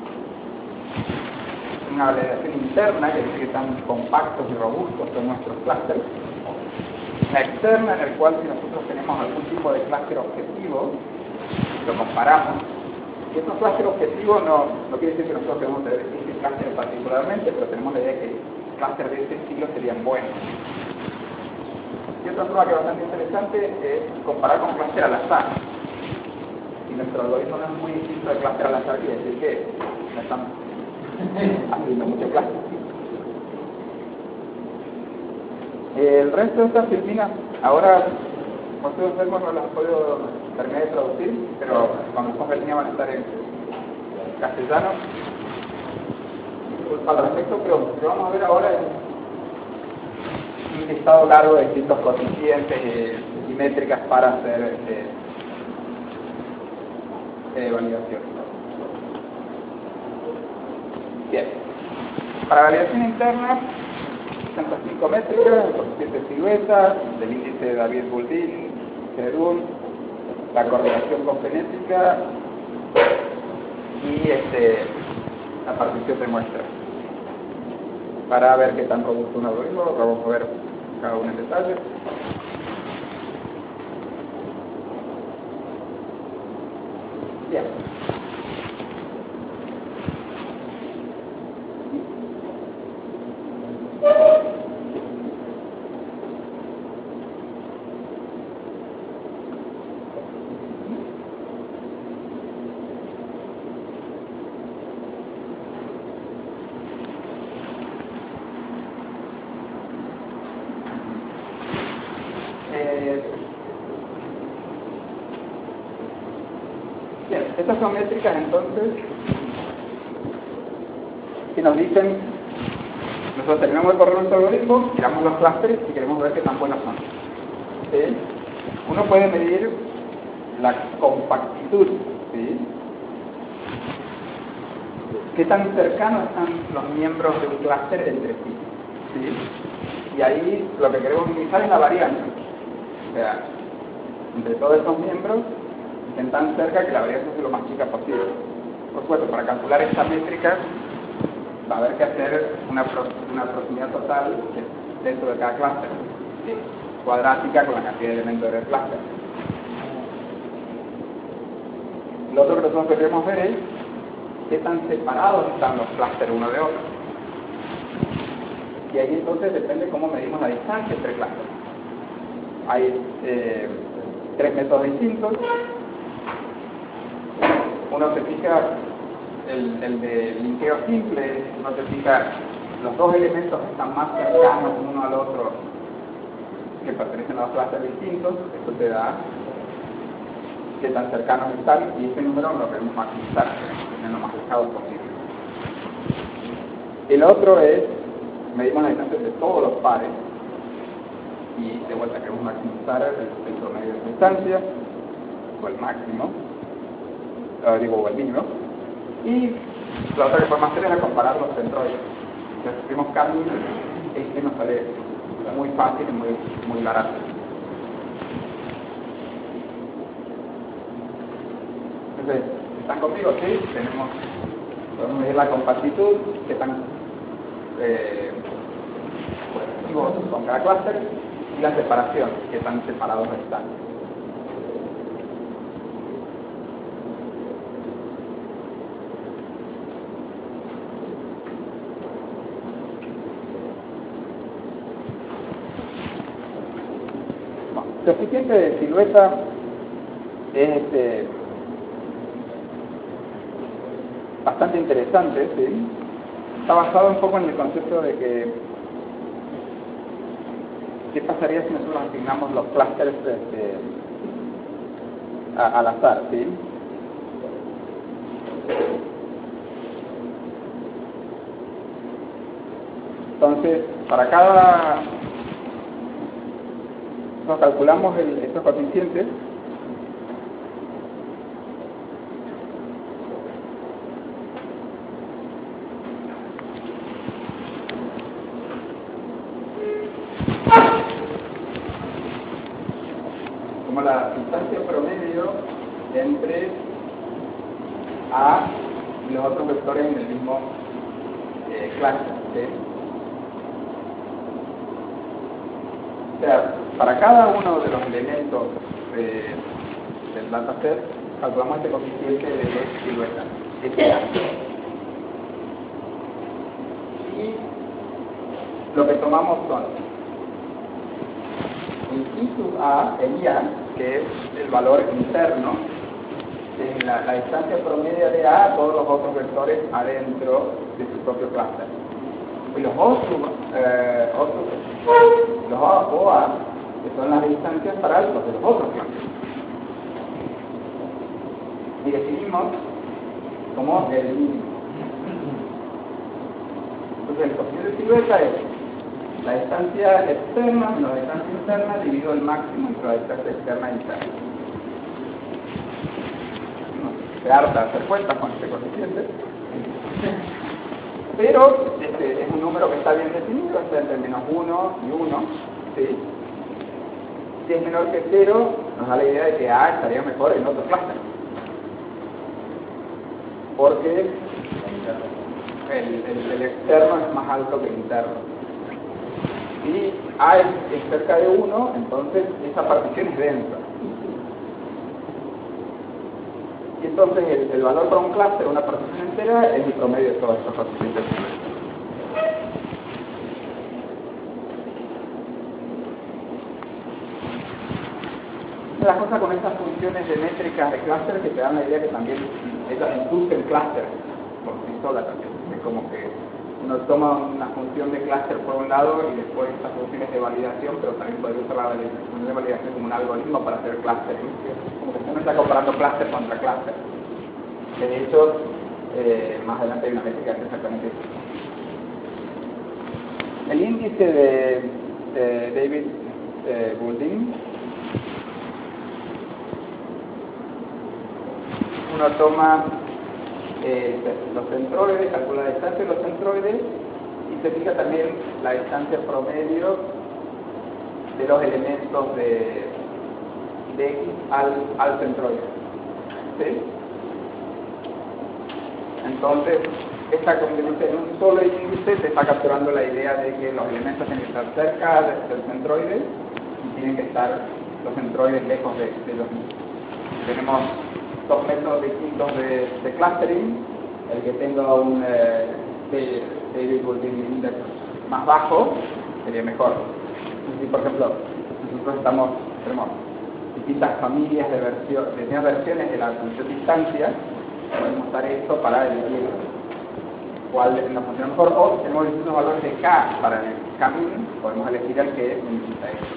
Una validación interna, que dice que tan compactos y robustos son nuestros clústeres. Una externa, en el cual si nosotros tenemos algún tipo de clúster objetivo, lo comparamos. Y estos clústeres objetivos no quiere decir que nosotros debemos tener este clúster particularmente, pero tenemos la idea de que clústeres de este estilo serían buenos. Y otra prueba que es bastante interesante es comparar con clúster al azar. Si nuestro algoritmo no es muy distinto de clúster al azar, quiere decir que no estamos haciendo mucho clúster. El resto de estas disciplinas, ahora, por todo enfermo no las puedo terminar de traducir, pero cuando son en línea van a estar en castellano. Al respecto, pero lo que vamos a ver ahora es un listado largo de distintos coeficientes y métricas para hacer validación. Bien. Para validación interna, están estas 5 métricas: el coeficiente de silueta, el índice de David-Bouldin, CEDUL, la correlación con genética y la partición de muestras. Para ver qué tan robusto es un algoritmo, vamos a ver cada uno en detalle. Bien. Bien, estas son métricas entonces que nos dicen, nosotros terminamos de correr nuestro algoritmo, miramos los clústeres y queremos ver qué tan buenos son. ¿Sí? Uno puede medir la compactitud, ¿sí? Qué tan cercanos están los miembros de un clúster entre sí, ¿sí? Y ahí lo que queremos minimizar es la varianza. O sea, entre todos estos miembros estén tan cerca que la varianza sea lo más chica posible. Por supuesto, para calcular esta métrica va a haber que hacer una proximidad total dentro de cada clúster, ¿sí? Cuadrática con la cantidad de elementos del clúster. Lo otro que nosotros queremos ver es qué tan separados están los clústeres uno de otro. Y ahí entonces depende cómo medimos la distancia entre clústeres. Hay 3 métodos distintos. Uno se fija, el de linkeo simple, uno se fija los dos elementos que están más cercanos uno al otro, que pertenecen a dos clústeres distintos. Eso te da qué tan cercanos están, y ese número lo queremos maximizar, tener lo más alejados posible. El otro es, medimos la distancia de todos los pares, y de vuelta queremos maximizar el promedio de distancia, o el máximo, o el mínimo. Y la otra que podemos hacer es comparar los centroides. Entonces, si hacemos cálculos, este nos sale muy fácil y muy barato. Entonces, ¿están conmigo? Sí, podemos medir la compactitud, qué tan activos con cada clúster, y la separación, qué tan separados están. coeficiente de silueta es bastante interesante, ¿sí? Está basado un poco en el concepto de que ¿qué pasaría si nosotros asignamos los clústeres al azar, ¿sí? Entonces, para cada... Nosotros calculamos estos coeficientes como la distancia promedio entre A y los otros vectores en el mismo clúster, ¿sí? O sea, para cada uno de los elementos del dataset, calculamos este coeficiente de silueta, SA. Y lo que tomamos son el I sub A, el IA, que es el valor interno, que es la distancia promedia de A a todos los otros vectores adentro de su propio clúster. Y los OA, que son las distancias para los de los otros clústeres. Y definimos como el mínimo. Entonces el coeficiente de silueta es la distancia externa menos la distancia interna dividido el máximo entre la distancia externa e interna. Se harta hacer cuentas con este coeficiente. Pero es un número que está bien definido, está entre menos 1 y 1, ¿sí? Si es menor que 0, nos da la idea de que A estaría mejor en otro clúster. Porque el externo es más alto que el interno. Si A es cerca de 1, entonces esa partición es densa. Y entonces el valor para un clúster, una partición entera, es el promedio de todos estos coeficientes. La cosa con estas funciones de métricas de clúster que te dan la idea que también ellas inducen clúster por sí sola también. Es como que uno toma una función de clúster por un lado y después estas funciones de validación, pero también puede usar la función de validación como un algoritmo para hacer clustering. Como que uno está comparando clúster contra clúster. De hecho, más adelante hay una métrica que es exactamente eso. El índice de David Goulding, uno toma los centroides, calcula la distancia de los centroides y se fija también la distancia promedio de los elementos de X al centroide. ¿Sí? Entonces, esta convivencia en un solo índice te está capturando la idea de que los elementos tienen que estar cerca del centroide y tienen que estar los centroides lejos de los mismos. Tenemos dos métodos distintos de clustering. El que tenga un David Goulding Index más bajo sería mejor. Si, por ejemplo, nosotros tenemos distintas familias de distintas versiones de la función distancia, podemos usar esto para elegir cuál nos funciona mejor, o si tenemos distintos valores de K para el camino, podemos elegir el que necesita esto.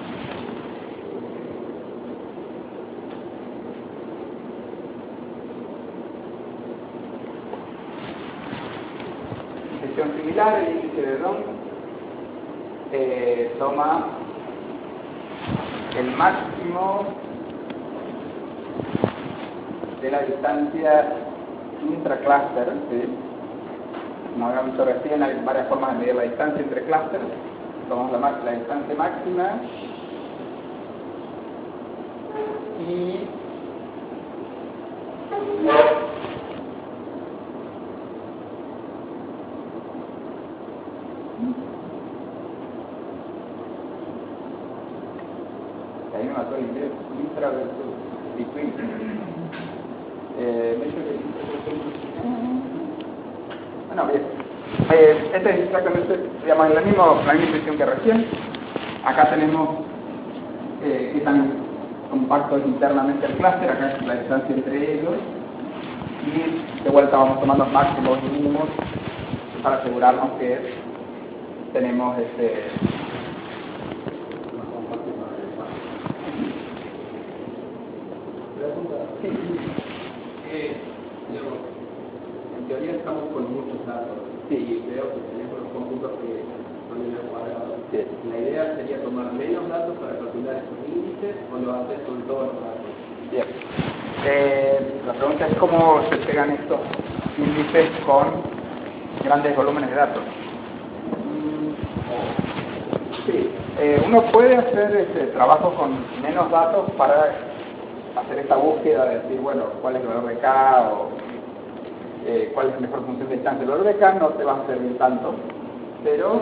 Similar, el índice de Dom toma el máximo de la distancia intracluster, ¿sí? Como habíamos visto recién, hay varias formas de medir la distancia entre clústeres. Tomamos la distancia máxima y ahí me mató el inglés, intra versus between. Bueno, bien. Este es exactamente, digamos, la misma intuición que recién. Acá tenemos qué tan compacto es internamente el clúster, acá es la distancia entre ellos, y de vuelta vamos tomando máximos y mínimos para asegurarnos que tenemos Sí. En teoría estamos con muchos datos. Sí. Y veo que tenemos los cómputos que son en el cuadrado. Sí. La idea sería tomar menos datos para calcular estos índices o lo haces con todos los datos. Bien. La pregunta es cómo se pegan estos índices con grandes volúmenes de datos. Sí, uno puede hacer trabajos con menos datos para hacer esta búsqueda de decir, bueno, cuál es el valor de K o cuál es la mejor función de distancia. El valor de K no te va a servir tanto, pero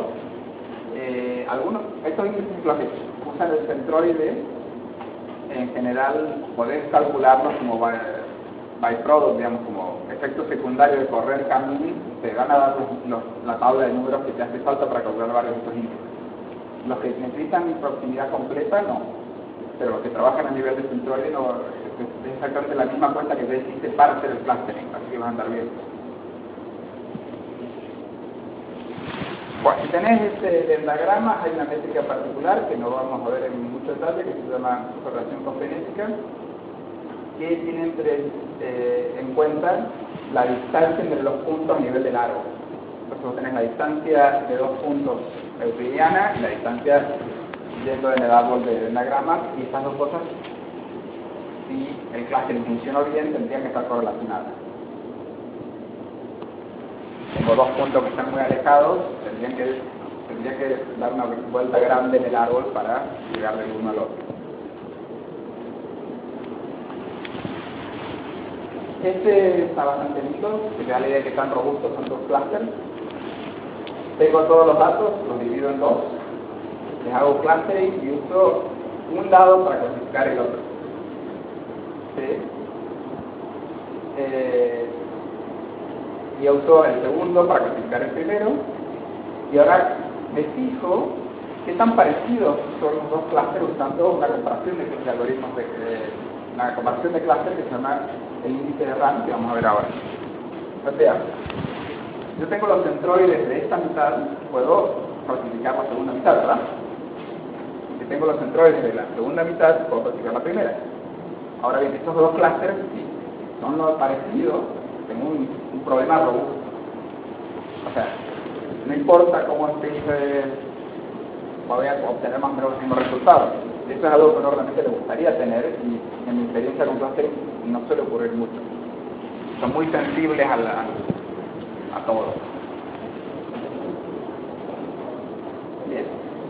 estos índices los que usan el centroide, en general podés calcularlos como byproduct, digamos, como efecto secundario de correr K-min, te van a dar la tabla de números que te hace falta para calcular varios de estos índices. Los que necesitan proximidad completa, no. Pero los que trabajan a nivel de centroide, no, es exactamente la misma cuenta que te hiciste para hacer el clustering, así que van a andar bien. Bueno, si tenés dendrogramas, hay una métrica particular que no vamos a ver en mucho detalle, que se llama correlación cofenética, que tiene en cuenta la distancia entre los puntos a nivel del árbol. Entonces vos tenés la distancia de dos puntos euclidiana y la distancia yendo en el árbol de dendrogramas, y estas dos cosas, si el clustering funcionó bien, tendrían que estar correlacionadas. Tengo dos puntos que están muy alejados, tendría que dar una vuelta grande en el árbol para llegar del uno al otro. Este está bastante lindo, que te da la idea de que tan robustos son tus clusters. Tengo todos los datos, los divido en dos, les hago clustering y uso un lado para clasificar el otro. ¿Sí? Y uso el segundo para clasificar el primero, y ahora me fijo qué tan parecidos son los dos clústeres usando una comparación de algoritmos una comparación de clústeres que se llama el índice de rank, que vamos a ver ahora. O sea, yo tengo los centroides de esta mitad, puedo clasificar la segunda mitad, ¿verdad? Si tengo los centroides de la segunda mitad, puedo clasificar la primera. Ahora bien, estos dos clústeres, si son los parecidos, tengo un problema robusto. O sea, no importa cómo empiece, voy a obtener más o menos los mismos resultados. Eso es algo que uno realmente le gustaría tener, y en mi experiencia con clustering no suele ocurrir mucho. Son muy sensibles a todo. Bien.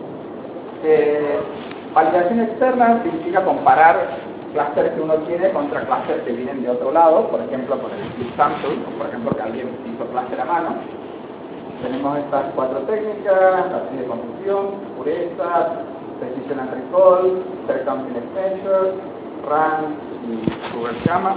Validación externa significa comparar clústeres que uno tiene contra clústeres que vienen de otro lado, por ejemplo con el split sample, o por ejemplo que alguien hizo clúster a mano. Tenemos estas cuatro técnicas: matriz de confusión, pureza, precision and recall, circumference measure, rank y Google Gamma.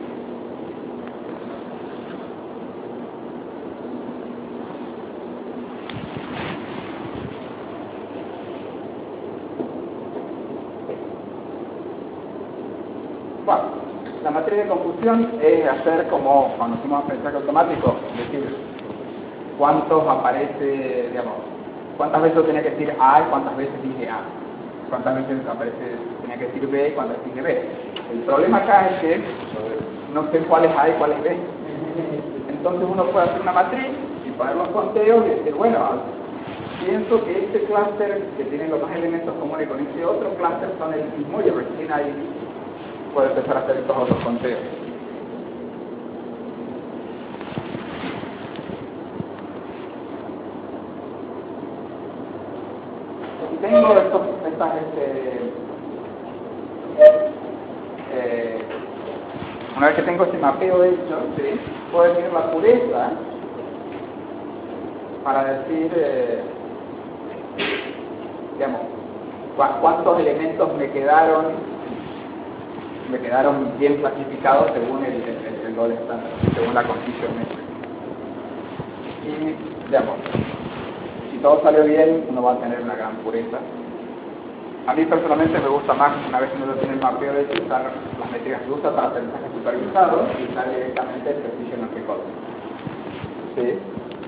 Bueno, la matriz de confusión es hacer como cuando hacemos aprendizaje automático, es decir, cuántos aparece, digamos, cuántas veces tenía que decir A y cuántas veces dije A, cuántas veces tenía que decir B y cuántas veces dije B. El problema acá es que no sé cuál es A y cuál es B. Entonces uno puede hacer una matriz y poner los conteos y decir, bueno, pienso que este clúster que tiene los dos elementos comunes con este otro clúster son el mismo, y recién ahí puede empezar a hacer estos otros conteos. Si tengo una vez que tengo este mapeo hecho, ¿sí?, puedo definir la pureza para decir, digamos, cuántos elementos me quedaron bien clasificados según el gold estándar, según la condition metric. Y, digamos, si todo salió bien, uno va a tener una gran pureza. A mí personalmente me gusta más, una vez que uno tiene el mapeo de hecho, usar las métricas que usa para aprendizaje supervisado y usar directamente el precision and recall. ¿Sí?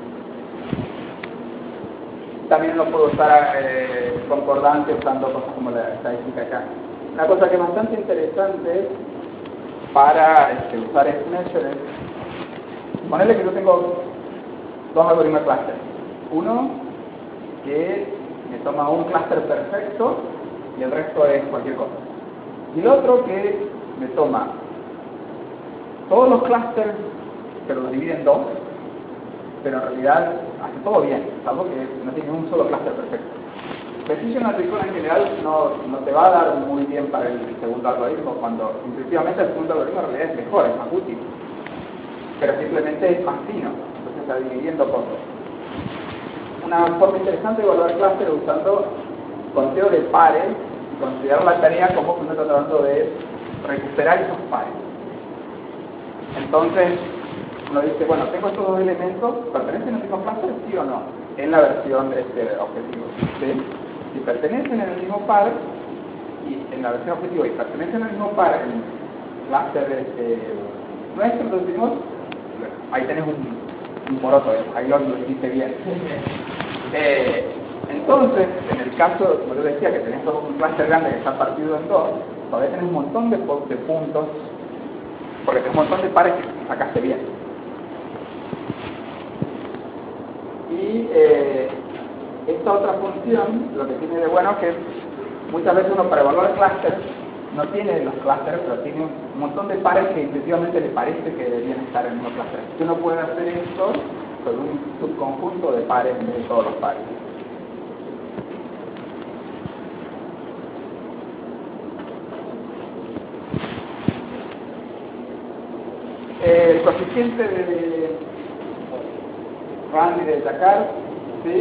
También uno puede usar concordante usando cosas como la estadística acá. Una cosa que es bastante interesante para usar S-Measure es ponerle que yo tengo dos algoritmos cluster. Uno que me toma un clúster perfecto y el resto es cualquier cosa. Y el otro que me toma todos los clústeres, pero los divide en dos, pero en realidad hace todo bien, salvo que no tiene un solo clúster perfecto. Precision and recall en general no te va a dar muy bien para el segundo algoritmo, cuando intuitivamente el segundo algoritmo en realidad es mejor, es más útil, pero simplemente es más fino, entonces está dividiendo cosas. Una forma interesante de evaluar clústeres usando conteo de pares y considerar la tarea como que uno está tratando de recuperar esos pares. Entonces, uno dice, bueno, tengo estos dos elementos, ¿pertenecen al mismo clúster, sí o no? En la versión objetivo. ¿Sí? Si pertenecen en el mismo par, y en la versión objetivo, y pertenecen al mismo par en el clúster nuestro, entonces decimos, ahí tenés un moroto, ahí lo hiciste bien. Entonces, en el caso, como yo decía, que tenés un clúster grande que está partido en dos, todavía tenés un montón de puntos, porque tenés un montón de pares que sacaste bien. Y esta otra función, lo que tiene de bueno es que muchas veces uno para evaluar clústeres no tiene los clústeres, pero tiene un montón de pares que intuitivamente le parece que deberían estar en el mismo clúster. Uno puede hacer esto con un subconjunto de pares de todos los pares. El coeficiente de Rand y de Jacquard, ¿sí?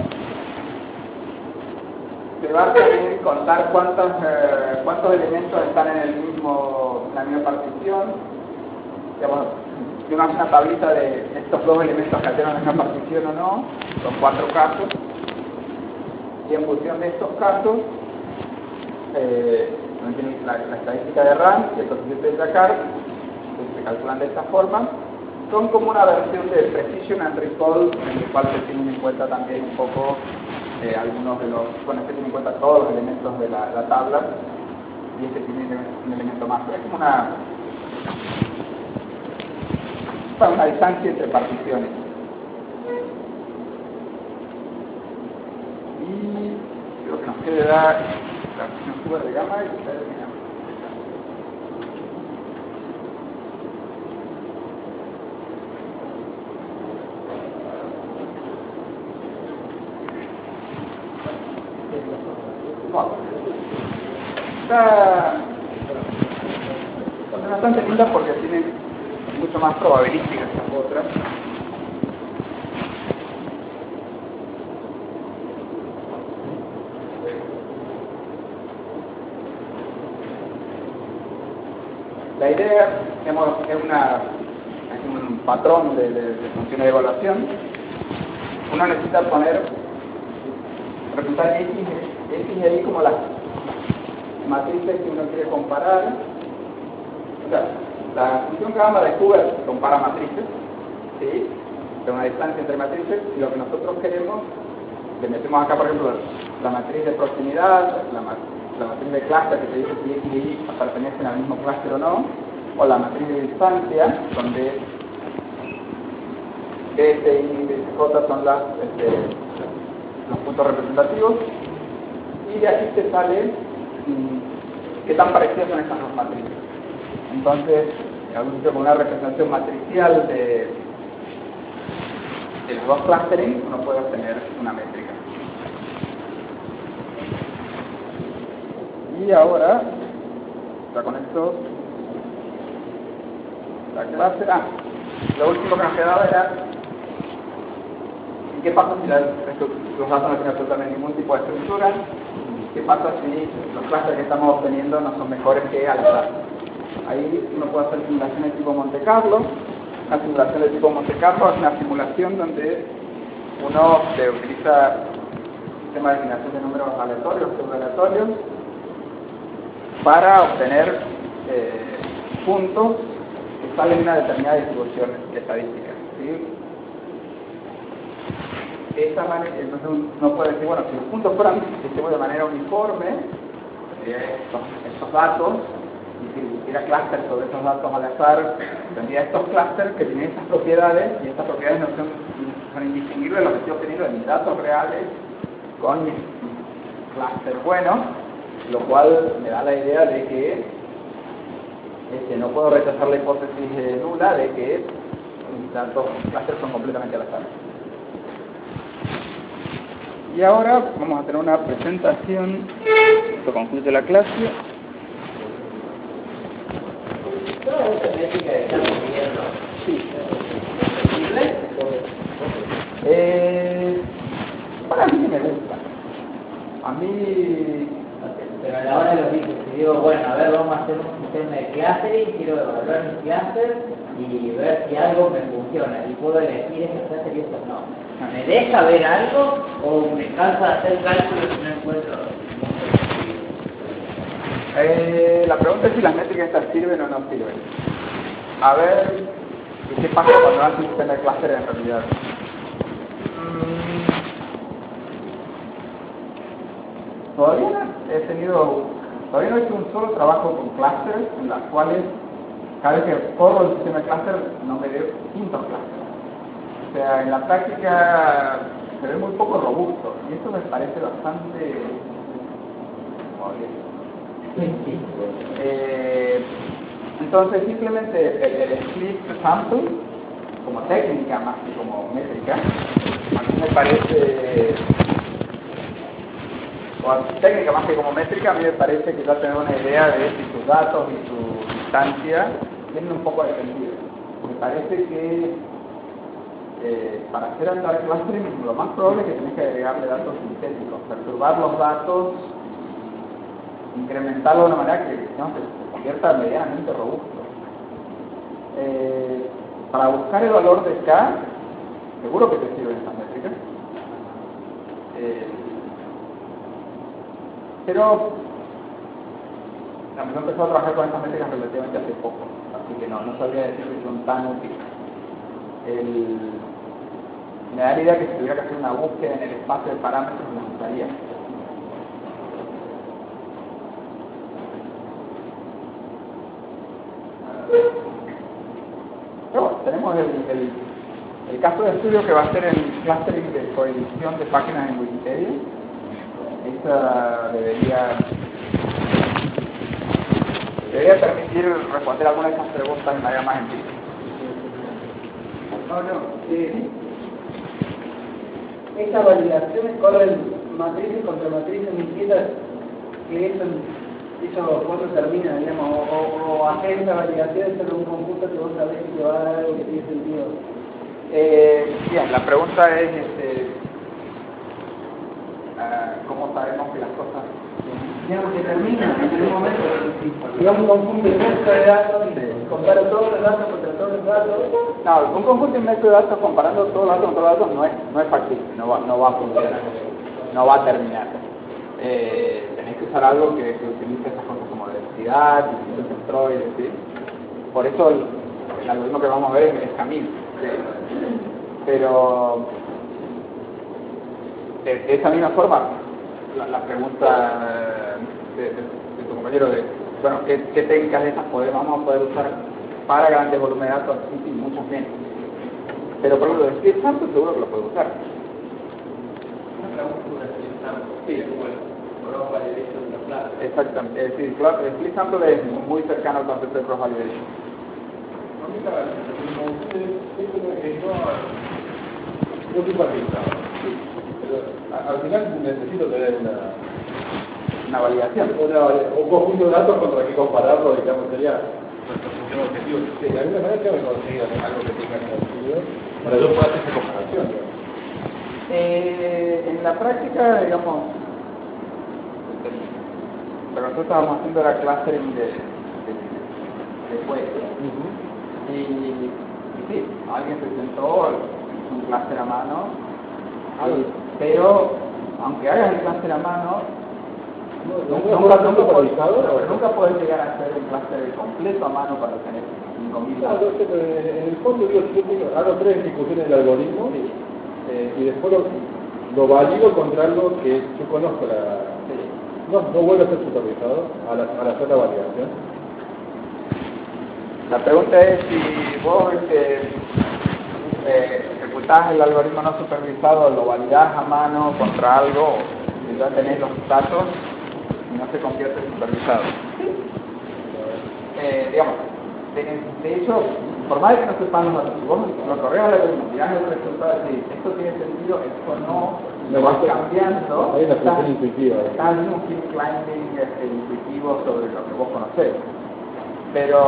Se va a también contar cuántos elementos están en la misma partición. Digamos, si uno hace una tablita de estos dos elementos que alternan la misma partición o no, son 4 casos, y en función de estos casos, tiene la estadística de Rand y el coeficiente de Jacquard, que se calculan de esta forma, son como una versión de Precision and Recall, en el cual se tienen en cuenta también un poco algunos de los, bueno, se tienen en cuenta todos los elementos de la tabla, y este tiene un elemento más. Es como una distancia entre particiones. Y lo que nos queda la función suba de gamma y ya terminamos. Son bastante lindas porque tienen mucho más probabilísticas que las otras. La idea es un patrón de funciones de evaluación. Uno necesita representar X y Y como las matrices que uno quiere comparar. O sea, la función gamma de Hubert compara matrices, ¿sí? De una distancia entre matrices, y lo que nosotros queremos, le metemos acá por ejemplo la matriz de proximidad, la matriz de clúster que te dice si X y Y pertenecen al mismo clúster o no, o la matriz de distancia, donde S, Y, J son los puntos representativos, y de aquí te sale qué tan parecidas son estas dos matrices. Entonces, con una representación matricial de los dos clustering, uno puede obtener una métrica. Y ahora, ya con esto, la clase, lo último que nos quedaba era ¿qué pasa si los datos no tienen absolutamente ningún tipo de estructura? ¿Qué pasa si los clústeres que estamos obteniendo no son mejores que al azar? Ahí uno puede hacer simulaciones tipo Monte Carlo. Una simulación de tipo Monte Carlo es una simulación donde uno utiliza sistema de eliminación de números aleatorios, pseudo-aleatorios, para obtener puntos que salen de una determinada distribución estadística, ¿sí? Esa manera, entonces uno puede decir, bueno, si los puntos fueran distribuidos de manera uniforme, estos datos, y si hubiera clústeres sobre esos datos al azar, tendría estos clústeres que tienen estas propiedades, y estas propiedades no son indistinguibles de lo que estoy obteniendo de mis datos reales con mis clústeres buenos, lo cual me da la idea de que no puedo rechazar la hipótesis nula de que mis datos clústeres son completamente al azar. Y ahora vamos a tener una presentación, esto concluye la clase. Toda esta métrica que estamos viendo, para mí sí me gusta. A mí... pero a la hora de los dices, si digo, bueno, a ver, vamos a hacer un sistema de clustering, quiero evaluar mis clusters y ver si algo me funciona, y puedo elegir ese cluster y estos no. ¿Me deja ver algo o me cansa hacer cálculos y no encuentro? La pregunta es si las métricas estas sirven o no sirven. A ver, ¿qué pasa cuando haces un sistema de clúster en realidad? Todavía no he hecho un solo trabajo con clusters en las cuales cada vez que corro el sistema de clúster no me dé distintos clusters. O sea, en la práctica se ve muy poco robusto y esto me parece bastante molesto. Entonces simplemente el split sample como técnica más que como métrica a mí me parece, o técnica más que como métrica, a mí me parece que va a tener una idea de si tus datos y tu distancia tienen un poco de sentido. Me parece que para hacer andar clustering lo más probable es que tenés que agregarle datos sintéticos, perturbar los datos, incrementarlo de una manera que se convierta medianamente robusto. Para buscar el valor de K, seguro que te sirven estas métricas. Pero yo empecé a trabajar con estas métricas relativamente hace poco, así que no sabría decir que son tan útiles. Me da la idea que si tuviera que hacer una búsqueda en el espacio de parámetros me gustaría. Pero bueno, tenemos el caso de estudio que va a ser el clustering de coedición de páginas en Wikipedia. Esta debería permitir responder algunas de esas preguntas de manera más empírica. Estas validaciones corren matrices contra matrices inquietas, que eso cuando termina, digamos, o hacer esta validación sobre un conjunto que vos sabés que te va a dar algo que tiene sentido. Bien, la pregunta es ¿cómo sabemos que las cosas Digamos que termina en un momento, digamos un conjunto inmenso de datos, comparo todos los datos contra todos los datos. No, un conjunto inmenso de datos comparando todos los datos contra los datos no es factible, no va a funcionar, no va a terminar. Tenéis que usar algo que utilice esas cosas como densidad, utilice centroides, ¿sí? Por eso el algoritmo que vamos a ver es Camille, ¿sí? Pero de esa misma forma, la pregunta de tu compañero de, bueno, ¿qué técnicas de estas vamos a poder usar para grandes volúmenes de datos? Sí, muchas menos. Pero por ejemplo, el split sample seguro que lo puede usar. Sí. Exactamente. Sí, el split sample es muy cercano al concepto de cross validation. No estoy participando. Pero al final necesito tener una validación. Un conjunto de datos contra que compararlo, digamos, sería nuestro función objetivo. Sí, de alguna manera tengo que conseguir algo que tenga sentido para yo poder hacer esa comparación. En la práctica, digamos, lo que nosotros estábamos haciendo era clustering de puestos. Y sí, alguien se sentó, hizo un cluster a mano, pero aunque hagas el clúster a mano, nunca puedes llegar a hacer un clúster completo a mano para tener 5.000 datos. No sé, pero en el fondo yo hago 3 ejecuciones del algoritmo y después lo valido contra algo que yo conozco. No vuelve a ser supervisado al hacer la validación. La pregunta es si vos ejecutás el algoritmo no supervisado, lo validás a mano contra algo, y ya tenés los datos y no se convierte en supervisado. Digamos, de hecho, por más de que no sepan los datos, si vos lo corres al algoritmo, mirás el resultado y decís, esto tiene sentido, esto no, lo vas cambiando. Hay una función intuitiva. Estás haciendo un keep climbing intuitivo sobre lo que vos conocés. Pero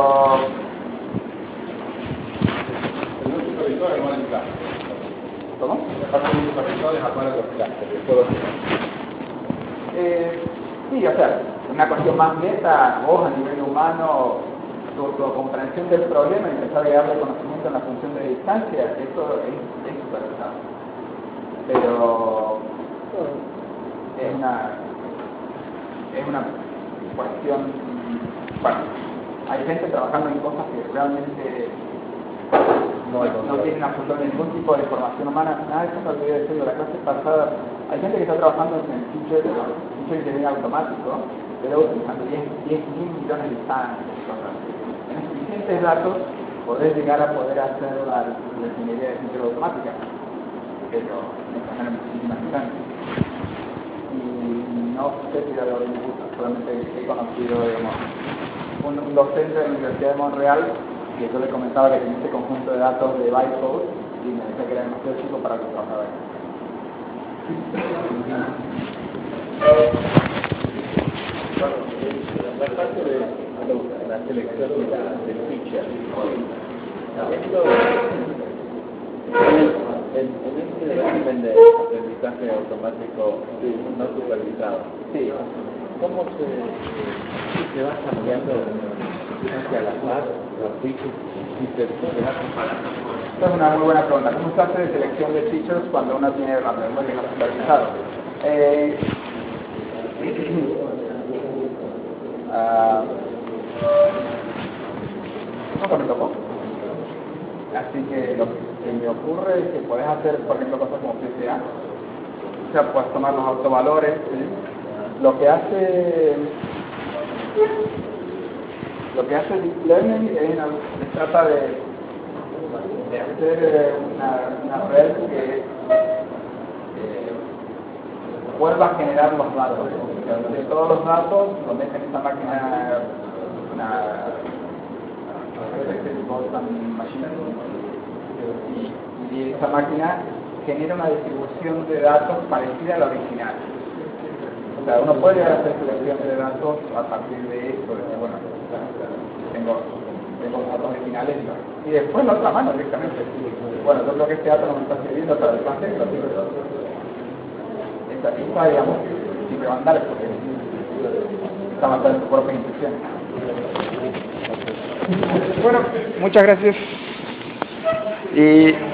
El no supervisado es mal en clase. ¿cómo? La parte no supervisada es armar los clases. Sí, o sea, una cuestión más neta, vos a nivel humano, tu comprensión del problema y empezar a darle conocimiento en la función de distancia, eso es supervisado. Pero es una cuestión, bueno, hay gente trabajando en cosas que realmente no tienen absolutamente ningún tipo de información humana. Nada de eso me olvidé decirlo la clase pasada. Hay gente que está trabajando en features de ingeniería automático, pero utilizando 10.000 millones de stands y cosas así. En suficientes datos podés llegar a poder hacer la ingeniería de feature automática, pero necesitan muchísimas millones. Y no sé si era lo que me gusta, solamente he conocido, digamos, un docente de la Universidad de Montreal que yo le comentaba que tenía este conjunto de datos de bytecode y me decía que era demasiado chico para lo que trabajaba ahí. La parte de la selección de feature, esto en este régimen de aprendizaje automático no supervisado, Sí. ¿cómo se va cambiando hacia la par los features y se va comparando con? Esta es una muy buena pregunta. ¿Cómo se hace de selección de features cuando uno tiene la memoria no supervisado? Nunca me tocó. Así que lo que me ocurre es que puedes hacer, por ejemplo, cosas como PCA. O sea, puedes tomar los autovalores. Lo que hace Deep Learning es trata de hacer una red que vuelva a generar los datos. O sea, de todos los datos, lo meten en esta máquina, y esa máquina genera una distribución de datos parecida a la original. O sea, uno puede hacer selección de datos a partir de eso, de bueno, tengo los datos originales y después la otra mano directamente. Bueno, yo creo que este dato no me está sirviendo para el pase, lo sirve. Esta, digamos, siempre va a andar porque está basada en su propia intuición. Bueno, muchas gracias. Y